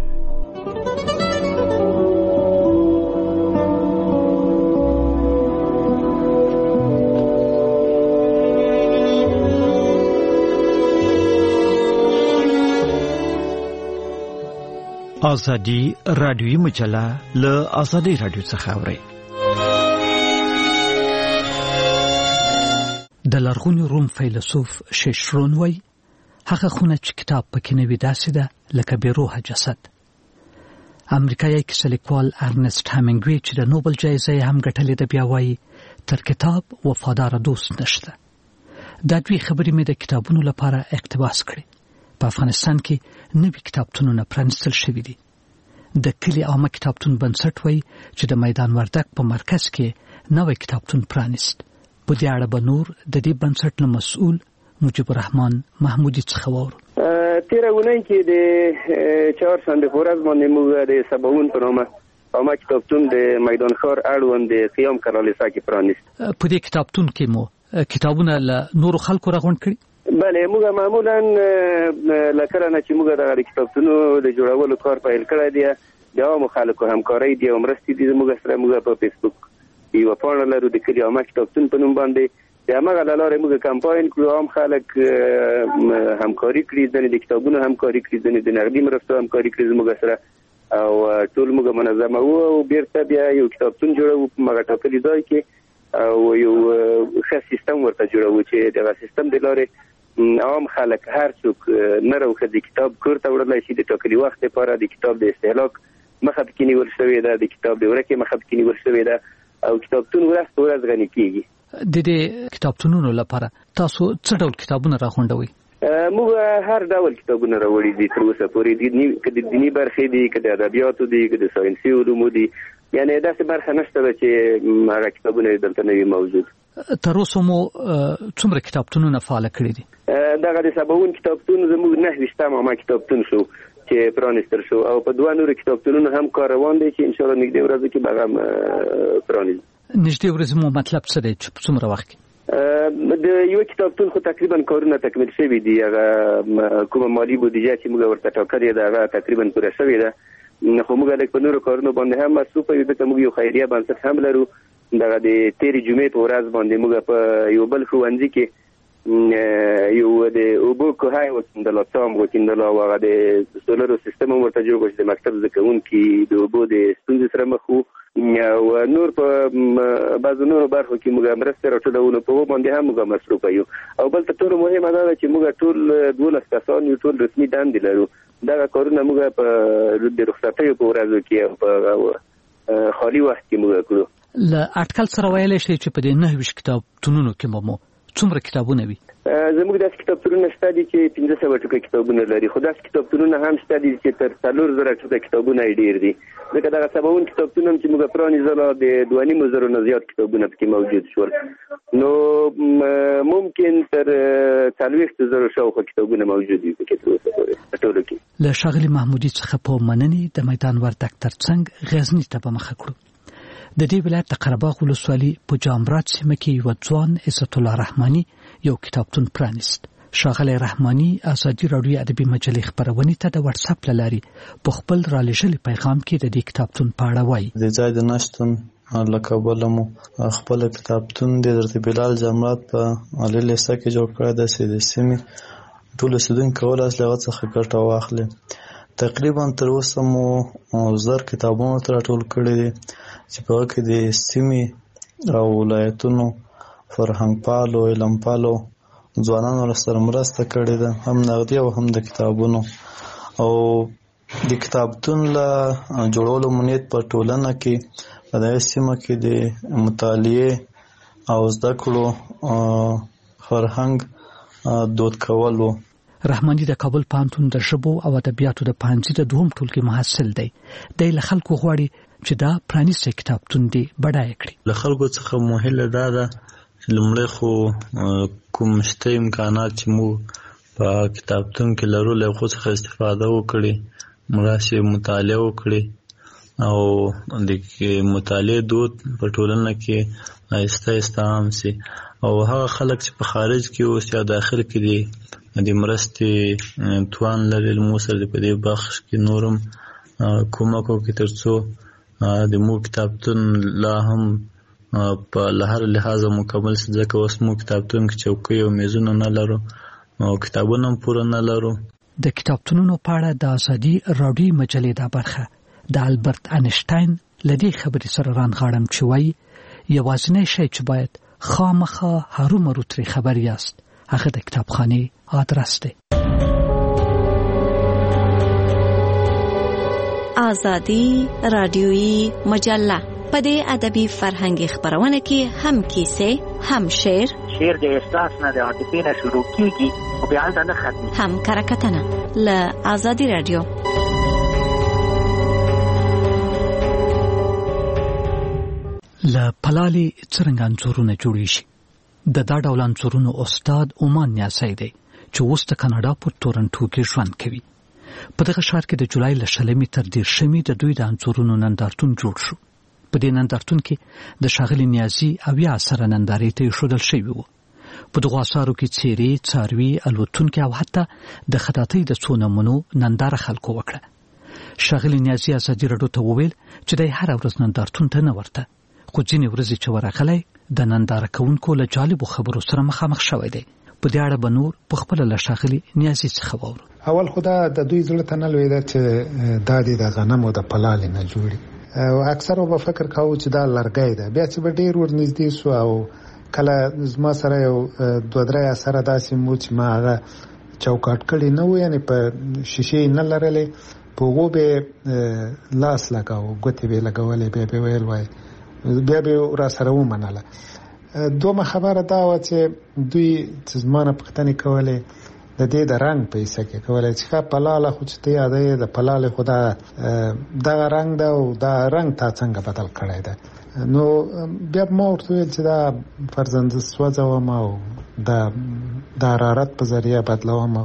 ازادي رادیوي مجله له ازادي رادیو څخه اوري. د لرغوني روم فیلسوف شیشرون وای هغه خونه چې کتاب پکې نه وي داسې ده لکه بې روحه جسد. امریکایي کیسه لیکوال ارنست هامینګوی چې د نوبل جایزه یې هم ګټلې ده بیا وایي تر کتاب وفادار دوست نشته. دا دوی خبرې مې د کتابونو لپاره اقتباس کړې. په افغانستان کې نوي کتابتونونه پرانیستل شوي دي. د کلي عامه کتابتون بنسټ وایي چې د میدان وردګ په مرکز کې نوی کتابتون پرانیست. په دې اړه به نور د دې بنسټ له مسؤل مجيب الرحمن محمودي څخه واورو. تیره اونۍ کې د چهارشنبې په ورځ باندې موږ د سباوون په نامه عامه کتابتون د میدان ښار اړوند د قیام کلالیسا کې پرانیست. په دې کتابتون کې مو کتابونه له نورو خلکو راغونډ کړي؟ بله، موږ معمولا له کله نه چې موږ د کتابتونو د جوړولو کار پیل کړی دی، د عامو خلکو همکارۍ دي او مرستې دي زموږ سره. موږ په فیسبوک یوه پاڼه لرو د کلي عامه کتابتون په نوم باندې. د همغه له لارې موږ کمپاین کړو، عام خلک همکاري کړي، ځینې د کتابونو همکاري کړي، ځینې د نغدي مرستو همکاري کړي زموږ سره، او ټول موږ منظموو او بیرته بیا یو کتابتون جوړوو په هغه ټاکلي ځای کې، او یو ښه سیستم ورته جوړوو چې دغه سیستم د لارې عام خلک هر څوک نر او ښځې کتاب کور ته وړلی شي. د ټاکلي وخت لپاره د کتاب د استهلاک مخه پکې نیول شوې ده، د کتاب د ورکې مخه پکې نیول شوې ده، او کتابتون ورځ په ورځ غني کېږي. د دې کتابتونونو لپاره تاسو څه ډول کتابونه راغونډوئ؟ موږ هر ډول کتابونه راوړي دي تر اوسه پورې، که د دیني برخې دي، که د ادبیاتو دي، که د ساینسي علومو دي، یعنې داسې برخه نشته ده چې هغه کتابونه دلته نه وي موجود. تر اوسه مو څومره کتابتونونه فعاله کړي دي؟ دغه د سباوون کتابتون زموږ 9 عامه کتابتون شو چې پرانیستل شو، او په 2 نورو کتابتونونو هم کار روان دی چې انشاءالله نږدې ورځو کې به هم پرانیزو. نږدې ورځې مو مطلب څه دی چې په څومره وخت کې؟ د یو کتابتون خو تقریبا کارونه تکمیل شوي دي. هغه کومه مالي بودیجه چې موږ ورته ټاکلې ده هغه تقریبا پوره شوې ده، خو موږ لږ په نورو کارونو باندې هم مصروفه یو، ځکه موږ یو خیریه بنسټ هم لرو. دغه د تېرې جمعې په ورځ باندې موږ په یو بل ښوونځي کې یو د اوبو کوهی وکیندل، څام وکیندل، او هغه د سولرو سیستم هم ورته جوړ کړ چې د مکتب زده کوونکي د اوبو د ستونزې سره مخ وو، او نور په بعضو نورو برخو کې موږ مرستې راټولولو په هغو باندې هم موږ مصروفه یو. او بل تر ټولو مهمه دا ده چې موږ ټول 12 کسان یو، ټول رسمي دندې لرو، دا کارونه موږ په د رخصتیو په ورځو کې او په خالي وخت کې موږ کړو. له اټکل سره ویلی شئ چې په دې 9 کتابتونونو کې مو څومره کتابونه وي؟ زموږ داسې کتابتونونه شته دي چې 1500 ټوکه کتابونه لري، خو داسې کتابتونونه هم شته دي چې تر 4000 ټوکه کتابونه یې ډېر دي. ځکه دغه سباون کتابتون هم چې موږ پرانیزل د 2500 نه زیات کتابونه پکې موجود شول، نو ممکن تر 40000 شاوخوا کتابونه موجود دي پکې په ټولو کې. له ښاغلي محمودي څخه په مننې د میدان وردګ ترڅنګ غزني ته به مخه کړو. د دې ولایت د قرهباغ ولسوالي په جامرات سیمه کې یو ځوان عزت الله رحماني یو کتابتون پرانیست. ښاغلی رحماني ازادي راډیو ادبي مجلې خپرونې ته د واتس اپ له لارې په خپل رالېږلي پیغام کې د دې کتابتون په اړه وایي. د ځای د نشتون له کبله مو خپل کتابتون د حضرت بلال جامرات په علي لیسه کې جوړ کړی دی. د سیمې ټول اوسېدونکي کولی شي له هغه څخه ګټه واخلي. تقریبا تر اوسه مو 1000 کتابونه تر ټول کړي دي چې په هغه کې د سیمې او ولایتونو فرهنګ پالو علم پالو ځوانانو سره مرسته کړې ده، هم نغدي او هم د کتابونو. او د کتابتون له جوړولو مونیت په ټولنه کې په دغه سیمه کې د مطالعې او زده کړو فرهنګ دود کول و. رحماني د کابل پوهنتون د ژبو او ادبیاتو د پوهنځي د 2م ټولګي محصل دی. دی له خلکو غواړي چې دا پرانیستی کتابتون دی بډایه کړي. له خلکو څخه مو هیله دا ده چې لومړی خو کوم شته امکانات چې موږ په کتابتون کې لرو له هغو څخه استفاده وکړي، موږ راسي مطالعه وکړي او د مطالعې دود په ټولنه کې آهسته آهسته عام سي. او هغه خلک چې په خارج کې اوس یا داخل کې دي د مرستې توان لري مو سره په دې بخش کې نورم کومک وکړي ترڅو د مو کتابتون لا هم په لهر لحاظه مکمل شي. ځکه اوس مو کتابتون کې چوکۍ او میزونه نه لرو او کتابونه هم پوره نه لرو. د کتابتونونو په اړه د ازادي راډیو مجلې دا برخه د البرت انشټاین لدی خبرې سره رانغاړم چې وایي یوازینی شی چې باید خامخا هرومرو ترې خبر یاست هغه د کتابخانې آدرس دی. ازادي راډیویی مجله په دې ادبي فرهنګي خبرونه کې هم کیسې، هم شعر د احساس نه د عاطفې نه شروع کیږي او بیا نه ختمي، هم کرکټنه له ازادي راډیو. له پلالي څرنګه انځورونه جوړی شي. د دا ډول انځورونو استاد عمان نیاسي دی چې اوس د کاناډا په تورنټو کې ژوند کوي. په دغه ښار کې د جولای له 20 تر 30 د دوی د انځورونو نندارتون جوړ شو. په دې نندارتون کې د ښاغلي نیازي اویا اثره نندارې ته ایښودل شوي وو. په دغو اثارو کې څیرې، څاروي، الوتونکي او حتی د خطاطۍ د څو نمونو ننداره خلکو وکړه. ښاغلي نیازي ازادي راډیو ته وویل چې دی هره ورځ نندارتون ته نه ورته، خو ځینې ورځې چې ورغلی د ننداره کوونکو له جالبو خبرو سره مخامخ شوی دی. په دې اړه به نور په خپله له ښاغلي نیازي څخه واورو. اول خو دا د دوی زړه ته نه لوېده چې دا د غنمو د پلالې نه جوړي، او اکثر به فکر کاوه چې دا لرګی ده. بیا چې به ډېر ورنږدې سو او کله زما سره یو 2-3 اثره داسې مو چې ما هغه چوکاټ کړي نه و، یعنې په شیشې نه لرلې، په هغو به لاس لګاوه، ګوتې به یې لګولې، بیا به ویل وایي، بیا به را سره ومنله. دومره خبره دا وه چې دوی چې زما نه پوښتنې کولې د دې د رنګ په حصه کې کولای چې ښه پلاله خو چې ته یادوې د پلالې خو دغه رنګ ده او دا رنګ تا څنګه بدل کړی ده. نو بیا ما ورته ویل چې دا فرضاً زه سوځوم او د حرارت په ذریعه بدلوم.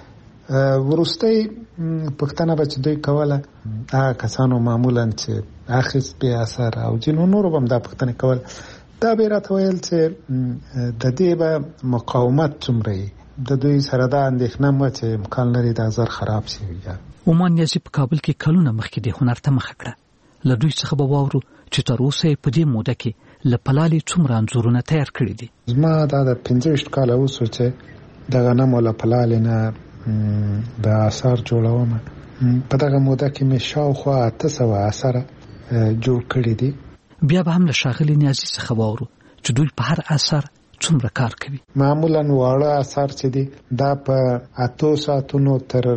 وروستۍ پوښتنه به چې دوی کوله هغه کسانو معمولا چې اخیست بې اثر او ځینو نورو به هم دا پوښتنې کول، دا به یې راته ویل چې د دې به مقاومت څومره وي. د دوی سره دا اندېښنه وه چې امکان لري دا زر خراب شي. عمان نیازي په کابل کې کلونه مخکې د هنر ته مخه کړه. له دوی څخه به واورو چې تر اوسه یې په دې موده کې له پلالې څومره انځورونه تیار کړي دي. زما دا د 25 کاله اوس چې د غنمو له پلالې نه د اثار جوړوم. په دغه موده کې مې شاوخوا 800 اثره جوړ کړي دي. بیا به هم له ښاغلي نیازي څخه واورو چې دوی په هر اثر څومره کار کوي. معمولا واړه اثار چې دي دا په 8 ساعتونو تر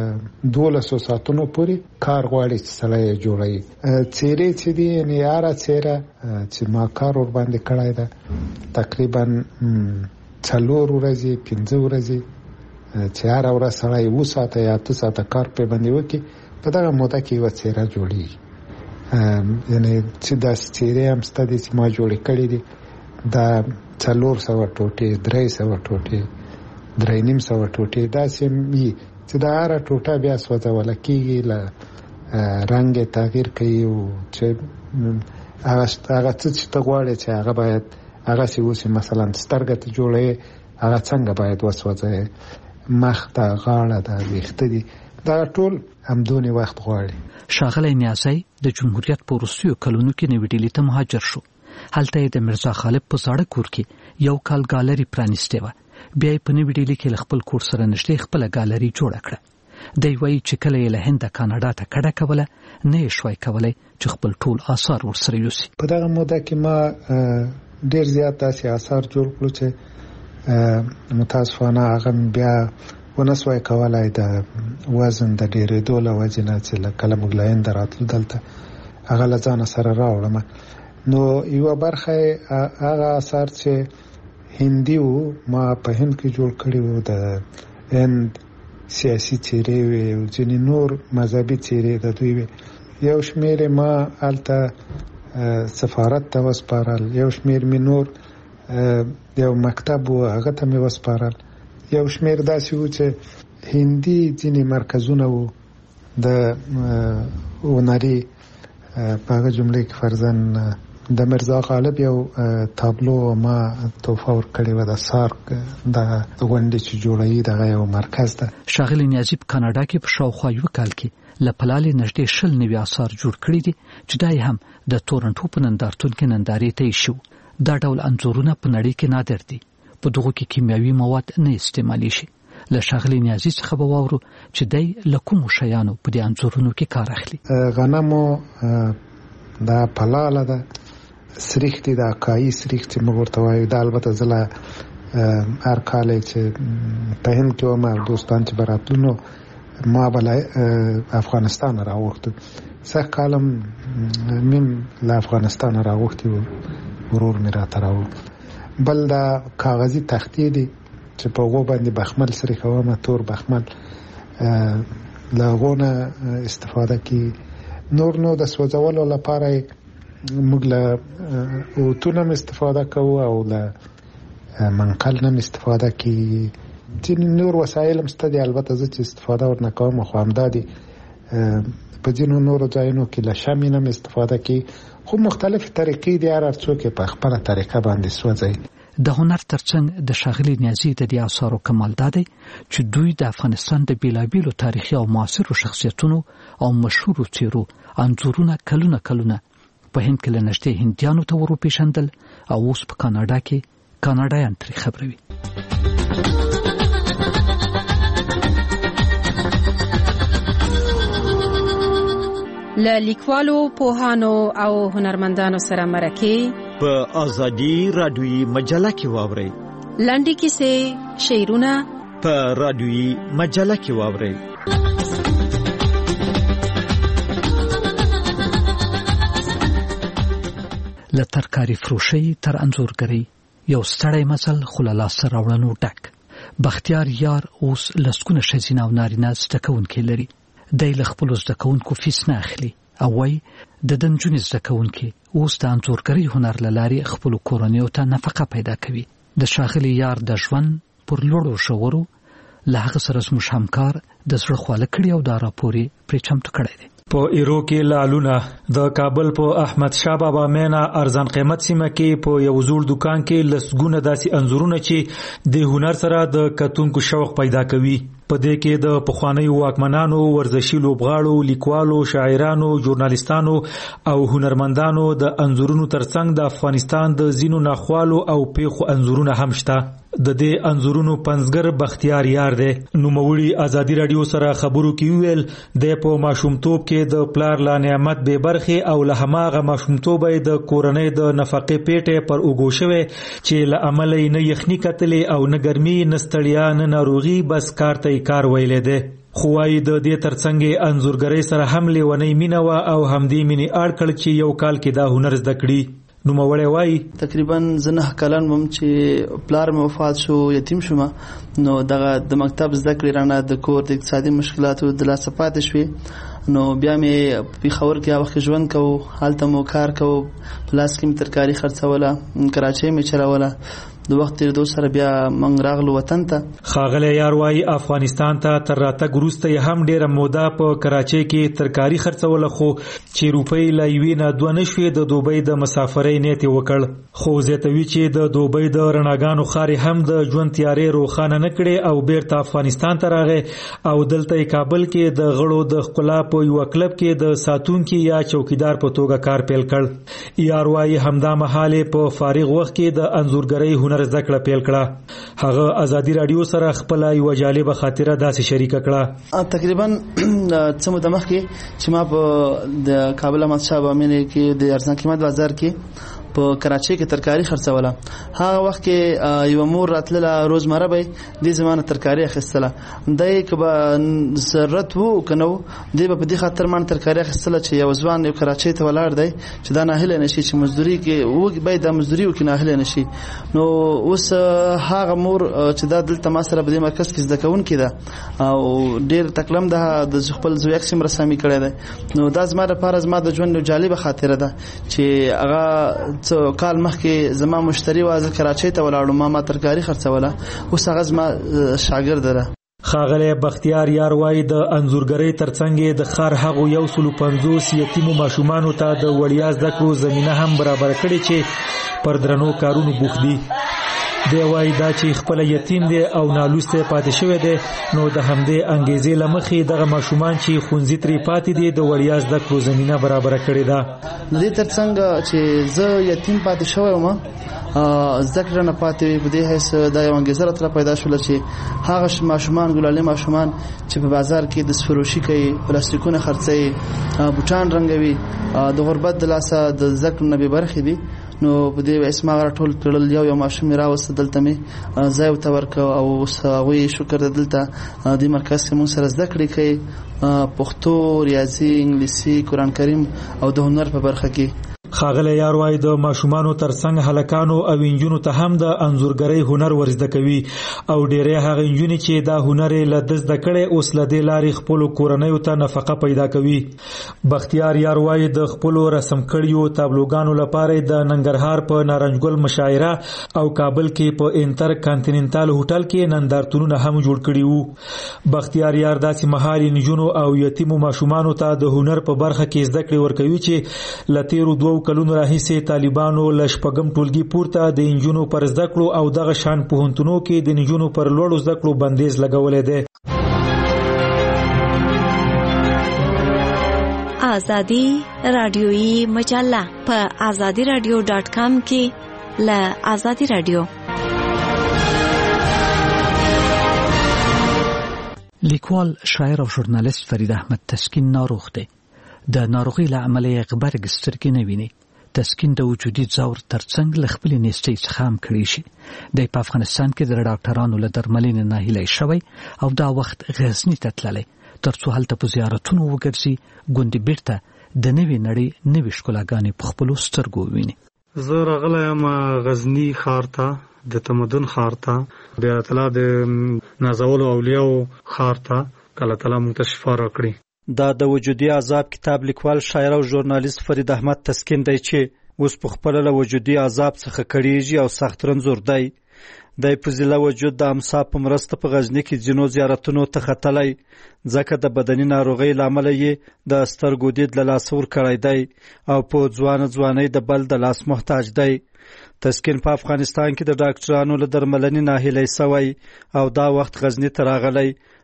12 ساعتونو پورې کار غواړي چې سړی جوړوي. څیرې چې دي یعنې هره څیره چې ما کار ور باندې کړی ده تقریبا 4 ورځې 5 ورځې چې هره ورځ سړی 7 ساعته یا 8 ساعته کار پرې باندې وکړي په دغه موده کې یوه څیره جوړېږي. یعنې چې داسې څیرې هم شته دي چې ما جوړې کړي دي دا 400 ټوټې 300 ټوټې 350 ټوټې داسې وي چې دا هره ټوټه بیا سوځوله کېږي له رنګ یې تغییر کوي او چې هغه څه چې ته غواړې چې هغه باید هغسې اوسي. مثلا سترګه ته جوړوې هغه څنګه باید وسوځوې، مخ ده، غاړه ده، ویښته دي، دا ټول همدونې وخت غواړي. ښاغلی نیازی د جمهوریت په وروستیو کلونو کې نوي ډیلي ته مهاجر شو. هلته یې د میرزا غالب په زاړه کور کې یو کال ګالري پرانیستې وه. بیا یې په نوي ډیلي کې له خپل کور سره نږدې خپله ګالري جوړه کړه. دی وایي چې کله یې له هنده کاناډا ته کډه کوله نه یې شوی کولی چې خپل ټول آثار ورسره یوسي. په دغه موده کې ما ډېر زیات داسې آثار جوړ کړو چې متاسفانه هغه بیا ونه سوای کولی د وزن د ډېرېدو له وجې نه چې کله موږ له هنده راتلو دلته هغه له ځانه سره راوړم. نو یوه برخه هغه آثار چې هندي وو ما په هند کې جوړ کړي وو، د هند سیاسي څیرې وې او ځینې نور مذهبي څیرې د دوی وې. یو شمېر ما هلته سفارت ته وسپارل، یو شمېر مې نور یو مکتب و هغه ته مې وسپارل، یو شمېر داسې و چې هندي ځینې مرکزونه وو د هنري په هغه جملې کې فرضاً د میرزا غالب یو تابلو ما تحفه ورکړې وه د سارک د غونډې چې جوړوي دغه یو مرکز ده. ښاغلي نیازي په کاناډا کې په شاوخوا یوه کال کې له پلالې نږدې 20 نوي آثار جوړ کړي دي چې دا یې هم د تورنټو په نندارتون کې نندارې ته ایښي وو. دا ډول انځورونه په نړۍ کې نادر دي. په دغو کې کیمیاوي مواد نه استعمالیږي. له ښاغلي نیازي څخه به واورو چې دی له کومو شیانو په دې انځورونو کې کار اخلي. غنمو دا پلاله ده، سریخ دي، دا کایي سریخ چې موږ ورته وایو. دا البته زه له هر کال چې په هند کې وم دوستان چې به راتلو نو ما به له افغانستانه راوغوښتو. سږ کال هم میم له افغانستانه راوغوښتي وو، ورور مې راته راوړ. بل دا کاغذي تختې دي چې په هغو باندې بخمل سرې کومه، تور بخمل له هغو نه استفاده کیږي. نور نو د سوځولو لپاره موږ له اوتونه هم استفاده کوو او له منقل نه هم استفاده کیږي. ځینې نور وسایل هم شته دي، البته زه چې استفاده ورنه کوم خو همدا دي. په ځینو نورو ځایونو کې له شمع نه هم استفاده کیږي، خو مختلفې طریقې دي، هر څوک په خپله طریقه باندې سوځوي. د هنر ترڅنګ د ښاغلي نیازي د دې آثارو کمال دا دی چې دوی د افغانستان د بیلابیلو تاریخي او معاصرو شخصیتونو او مشهورو څیرو انځورونه کلونه په هند کې له نږدې هندیانو ته ور وپېژندل او اوس په کاناډا کې کاناډایان ترې خبروي. له لیکوالو، پوهانو او هنرمندانو سره مرکې په ازادي رادیویي مجله کې واورئ. لنډې کیسې، شعرونه په رادیویي مجله کې واورئ. له ترکاري فروشۍ تر انځورګرۍ یو ستړی مزل خو له لاسته راوړنو ډک. بختیار یار اوس لسګونه ښځینه او نارینه زده کوونکي لري. دی له خپلو زده کوونکو فیس نه اخلي او وایي د ده نجونې زده کوونکي اوس د انځورګرۍ هنر له لارې خپلو کورنیو ته نفقه پیدا کوي. د ښاغلي یار د ژوند پر لوړو ژورو له هغه سره زموږ همکار د زړه خواله کړي او دا راپور یې پرې چمتو کړی دی. په ایرو کې لالونه د کابل په احمد شاه بابا مینا ارزان قیمت سیمه کې په یو زوړ دکان کې لسګونه داسې انځورونه چې د هنر سره د کتونکو شوق پیدا کوي. په دې کې د پخوانیو واکمنانو، ورزشي لوبغاړو، لیکوالو، شاعرانو، ژورنالیستانو او هنرمندانو د انځورونو ترڅنګ د افغانستان د ځینو ناخوالو او پیښو انځورونه هم شته. د دې انځورونو پنځګر بختیار یار دی. نوموړي ازادي رادیو سره خبرو کې ویل د په ماشومتوب کې د پلار لا نعمت به برخه او له هماغه ماشومتوب د کورنۍ د نفقې پیټه پر اوګو شوه چې له عمل نه یخني کتلې او نه ګرمي نه ستړیا نه ناروغي بس کار ته کار ویلې ده. خو وايي د دې ترڅنګ انځورګرۍ سره هم لیونی مینه وا او همدې مینې اړ کړ چې یو کال کې دا هنر زده کړي. نو موړی وای تقریبا زنه کلن وم چې پلار مې وفات شو، یتیم شوم. نو دغه د مکتب زده کړې رانه د کور د اقتصادي مشکلاتو د لاسه پاتې شوې. نو بیا مې په خبر کې وخت ژوند کو، حالت مو کار کو، پلاس کې مې ترکاری خرڅوله، کراچۍ مې چلوله. د وخت تیر دو سره بیا منګ راغلو وطن ته. خاغله یار وای افغانستان ته تر راتګ وروسته هم ډیره موده په کراچۍ کې ترکاری خرڅول، خو چې روپۍ لایوي نه دوه نشوي د دوبۍ د مسافرۍ نیت وکړ. خو زیاتوي چې د دوبۍ د رڼاګانو خاري هم د ژوند تیارې روخانه نه کړي او بیرته افغانستان ته راغی او دلته کابل کې د غړو د خپلا په یو کلب کې د ساتونکي یا چوکیدار په توګه کار پیل کړ. یار وای همدا مهاله په فارغ وخت کې د انځورګرۍ هنر زده کړه پیل کړه. هغه ازادي رادیو سره خپل یو جالب خاطره داسې شریک کړه. تقریبا څه مده مخکې چې ما په د کابل احمد شاه بامینه کې د ارزان قیمت بازار کې په کراچۍ کې ترکاری خرڅوله. هغه وخت کې یو مور راتله روزمره به د زمانه ترکاری اخیستله. دای کبه ضرورت وو کنه دی په دې خاطر مان ترکاری اخیستله چې یو ځوان یو کراچۍ ته ولاړ دی چې دا نه هله نشي چې مزدوري کې وګ به د مزدوري وکړي نه هله نشي. نو اوس هغه مور چې دا دلته ما سره په دې مرکز کې زده کون کیده او ډیر تکلم د خپل زوی اکسم رسامي کړی دی. نو دا زما لپاره زما د ژوند یو جالب خاطره ده چې هغه کال مخکې زما مشتری وازه کراچۍ ته ولاړو، ما ترکاری خرڅوله، اوس هغه زما شاګرد ده. خاغله بختیار یار وای د انځورګرۍ ترڅنګ د خار هغو 150 یتیمو ماشومانو ته د وړیا زده کړو زمينه هم برابر کړي چې پر درنو کارونو بوخ دي. دی وای دا چې خپل یتیم دی او نالوسته پاتې شوی دی، نو د همدې انګیزې لمخې دغه ماشومان چې خونځي ترې پاتې دي د وړیا زده کړو زمينه برابر کړي ده. د دې ترڅنګ چې زه یتیم پاتې شوی وم، زده کړه نه پاتې په دې هیڅ د یو انګیزه راته پیدا شول چې هغه ماشومان ګلالي ماشومان چې په بازار کې د سفروشي کوي، پلاستیکونه خرڅوي، بوټان رنګوي، د غربت د لاسه د زده کړو نه به برخې دي. نو په دې اسما راټول کړل یو ماشوم راوست دلته مې ځای ته ورکو او هغه شکر دلته د مرکز کې مون سره زده کړې کوي، پښتو، ریاضي، انګلیسي، قران کریم او د هنر په برخه کې. خاغله یار وای د ماشومانو ترڅنګ هلکانو او انجونو ته هم د انځورګرۍ هنر ورزده کوي او ډېرې هغه انجونې چې دا هنر له دزده کړي اوس له دې لارې خپل کورنۍ ته نفقه پیدا کوي. بختیار یار وای د خپل رسم کړیو تابلوګانو لپاره د ننګرهار په نارنجګل مشاعره او کابل کې په انټر کانټیننټال هوټل کې نندارتونونه هم جوړ کړي وو. بختیار یار داسې مهاري نجونو او یتیمو ماشومانو ته د هنر په برخه کې زده کړې ورکوي چې لتیرو دوه کلونو راهیسې طالبانو لشپګم ټولګي پورته د انجونو پر زده کړو او دغه شان پوهنتونو کې د انجونو پر لوړو زده کړو بندیز لګولې ده. آزادی رادیویی مجله په azadiradio.com کې له آزادی رادیو. لیکوال، شاعر او ژورنالیست فرید احمد تسکین ناروغ دی. د ناروغۍ له امله یې غبرګ سترګې نه ویني. تسکین د وجودي ځور ترڅنګ له خپلې نیستۍ څخه هم کړی شي. دی په افغانستان کې د ډاکټرانو له درملنې ناهیلی شوی او دا وخت غزني ته تللی ترڅو هلته په زیارتونو وګرځي، ګوندې بیرته د نوې نړۍ نوې ښکلاګانې په خپلو سترګو وویني. زه راغلی یم غزني ښار ته، د تمدن ښار ته، بیا تعالی د نازولو اولیاو ښار ته کله تعالی موږ ته شفا راکړي. دا د وجودي عذاب کتاب لیکوال، شاعر او ژورنالیست فرید احمد تسکین دی چې اوس په خپل له وجودي عذاب څخه کړيږي او سخت رنځور دی. د فضیله وجود د امسا په مرسته په غزنی کې ځینو زیارتونو ته ختلی، ځکه د بدني ناروغۍ لامل یې د سترګو دید له لاسه ورکړی دی او په ځوانۍ د بل د لاس محتاج دی. تسکین په افغانستان کې د ډاکټرانو له درملنې ناهیلی سوی او دا وخت غزنی ته راغلی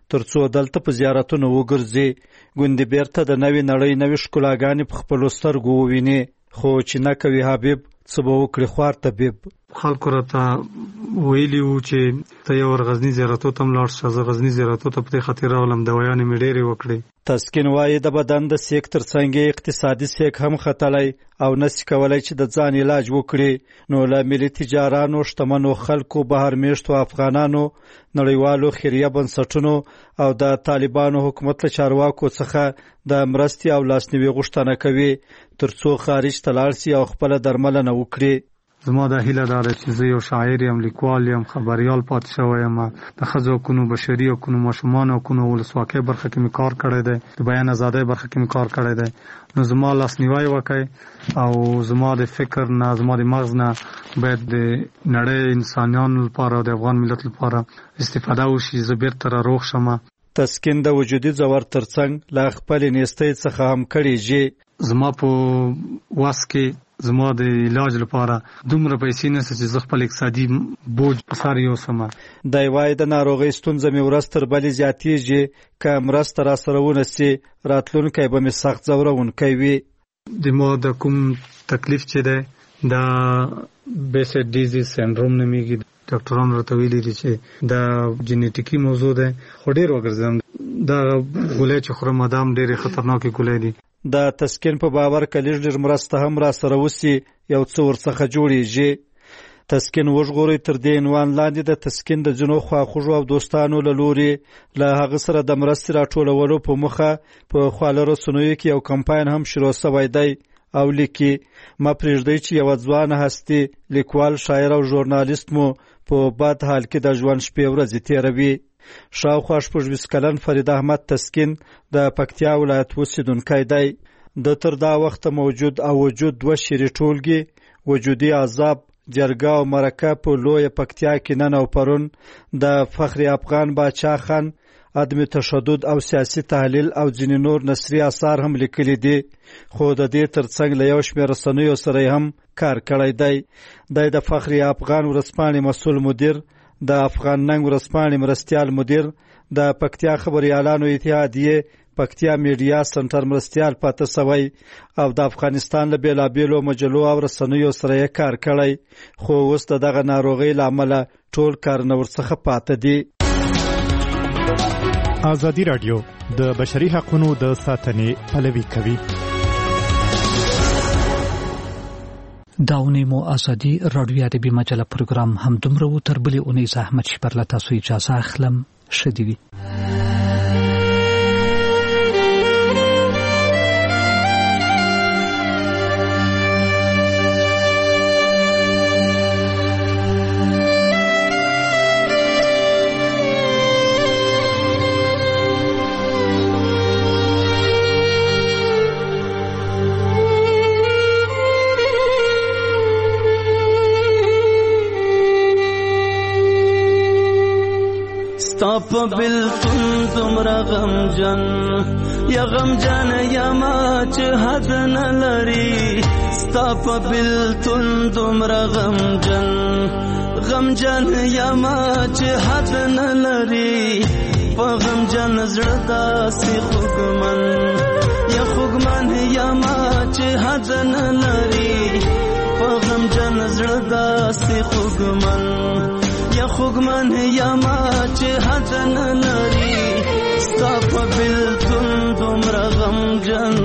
ترڅو دلته په زیارتونو وګرځي ګوندې بیرته د نوې نړۍ نوې ښکلاګانې په خپلو سترګو وویني خو چې نه کوي حبیب څه به وکړي خوار طبیب خلکو راته ویلي وو چې ته یو غزني زیارتو ته لاړ شه زه غزني زیارتو ته په دې خاطر راغلم دوايانې مې ډېرې وکړې تسکین وایي د بدن د سیک تر څنګ اقتصادي سیک هم ختلی او نسی کولی چې د ځان علاج وکړي نو له ملي تجارانو شتمنو خلکو بهر میشتو افغانانو نړیوالو خیریه بنسټونو او د طالبانو حکومت له چارواکو څخه د مرستې او لاسنیوي غوښتنه کوي ترڅو خارج ته لاړ شي او خپله درملنه وکړي زما دا هیله ده چې زه یو شاعر یم لیکوال یم خبریال پاتې شوی یم د ښځو حقونو بشري حقونو ماشومانو حقونو ولسواکۍ برخه کې مې کار کړی دی د بیان ازادۍ برخه کې مې کار کړی دی نو زما لاسنیوی وکړئ او زما د فکر نه زما د مغز نه باید د نړۍ انسانانو لپاره او د افغان ملت لپاره استفاده وشي زه بیرته راروغ شم تسکین د وجودي ځور ترڅنګ له خپلې نیستۍ څخه هم کړیږي زما په واس کې زما د علاج لپاره دومره پیسې نشته چې زه خپل اقتصادي بوج په سر یوسم دی وایي د ناروغۍ ستونزه مې ورځ تر بلې زیاتېږي که مرسته راسره ونه سي راتلونکی به مې سخت ځورونکی وي د ما د کوم تکلیف چې دی دا بیسیډ ډیزیز سینډروم نومیږي ډاکټرانو راته ویلي دي چې دا جینیټیکي موضوع دی خو ډېر وګرځم دا ګولۍ چې خورم دا هم ډېرې خطرناکې ګولۍ دي د تسکین په باور که لږ لږ مرسته هم راسره وسي یو څه ورڅخه جوړیږي تسکین وژغورئ تر دې عنوان لاندې د تسکین د ځینو خواخوږو او دوستانو له لوري له هغه سره د مرستې راټولولو په موخه په خواله رسنیو کې یو کمپاین هم شروع شوی دی او لیکي ما پرېږدئ چې یوه ځوانه هستي لیکوال شاعر او ژورنالیست مو په بد حال کې د ژوند شپې ورځې تېروي شاوخوا 26 کلن فرید احمد تسکین د پکتیا ولایت اوسیدونکی دی د تر دا وخته موجود او وجود 2 شعري ټولګې وجودي عذاب جرګه او مرکه په لویه پکتیا کې نن او پرون د فخر افغان باچا خان عدم تشدد او سیاسي تحلیل او ځینې نور نثري اثار هم لیکلي دي خو د دې ترڅنګ له یو شمېر رسنیو سره هم کار کړی دی د فخر افغان ورځپاڼې مسؤل مدیر د افغان ننګ ورځپاڼې مرستیال مدیر د پکتیا خبریالانو اتحادیې پکتیا میډیا سنټر مرستیال پاتې شوی او د افغانستان له بیلابیلو مجلو او رسنیو سره یې کار کړی خو اوس دغه ناروغۍ له امله ټول کارونه ورڅخه پاتې دي ازادي راډیو د بشري حقوقو د ساتنې پلوي کوي داونی مو ازادي رادیو ادبي مجله پروګرام هم دومره و تر بلې اونۍ زحمت شي پر تاسو اجازه اخلم شدیوي ستاپ بلتون دمرا غمجن یا غمجن یا ما چه حد نلری ستاپ بلتون دمرا غمجن یا ما چه حد نلری پا غمجن زردا سی خوگمن یا ما چه حد نلری پا غمجن زردا سی خوگمن یا خوگمن یا ما چه حد نلری ستا په بلتون دومره غمجن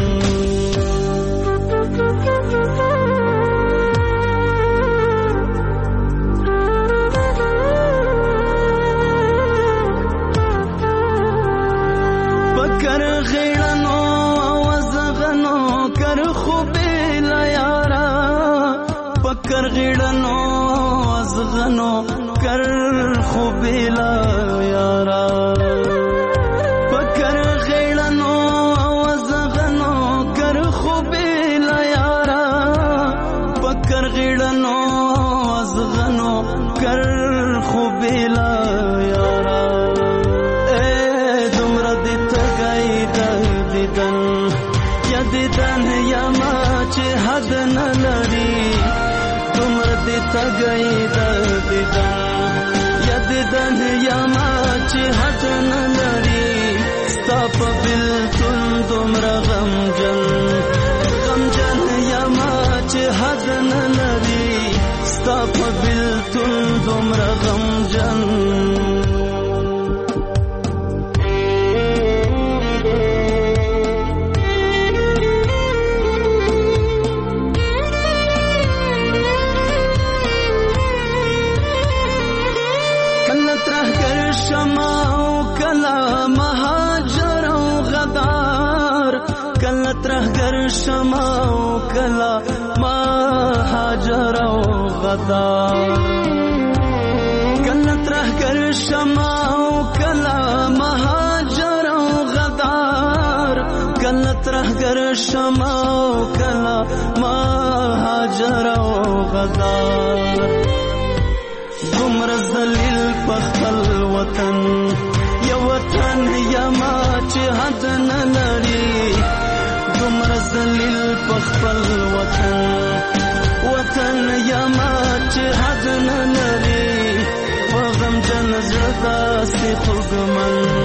پکر غیړنو وزغنو کر خوبې لا یارا پکر غیړنو وزغنو کر خوبی لا یارا پکر غیړنو وزغنو کر خوبی لا یارا پکر غیړنو وزغنو کر خوبی لا یارا اے دمر دې تګای د دیدن یا دیدن یا ما چې حد نه لري دمر دې تګای د دیدن دیدن یما چې حد نه لري ستا په بلتون دومره غمجن یما چې حد نه لري ستا په بلتون دومره غمجن شما او کلا مهاجر او غدار کلا ترهګر شما او کلا مهاجر او غدار کلا ترهګر شما او کلا مهاجر او غدار عمر ذلیل په خپل وطن یو وطن یما چې حد نه لري عمر ذلیل پخپل وطن یما چې حد نه لري په غمجن زړه داسې خوږمن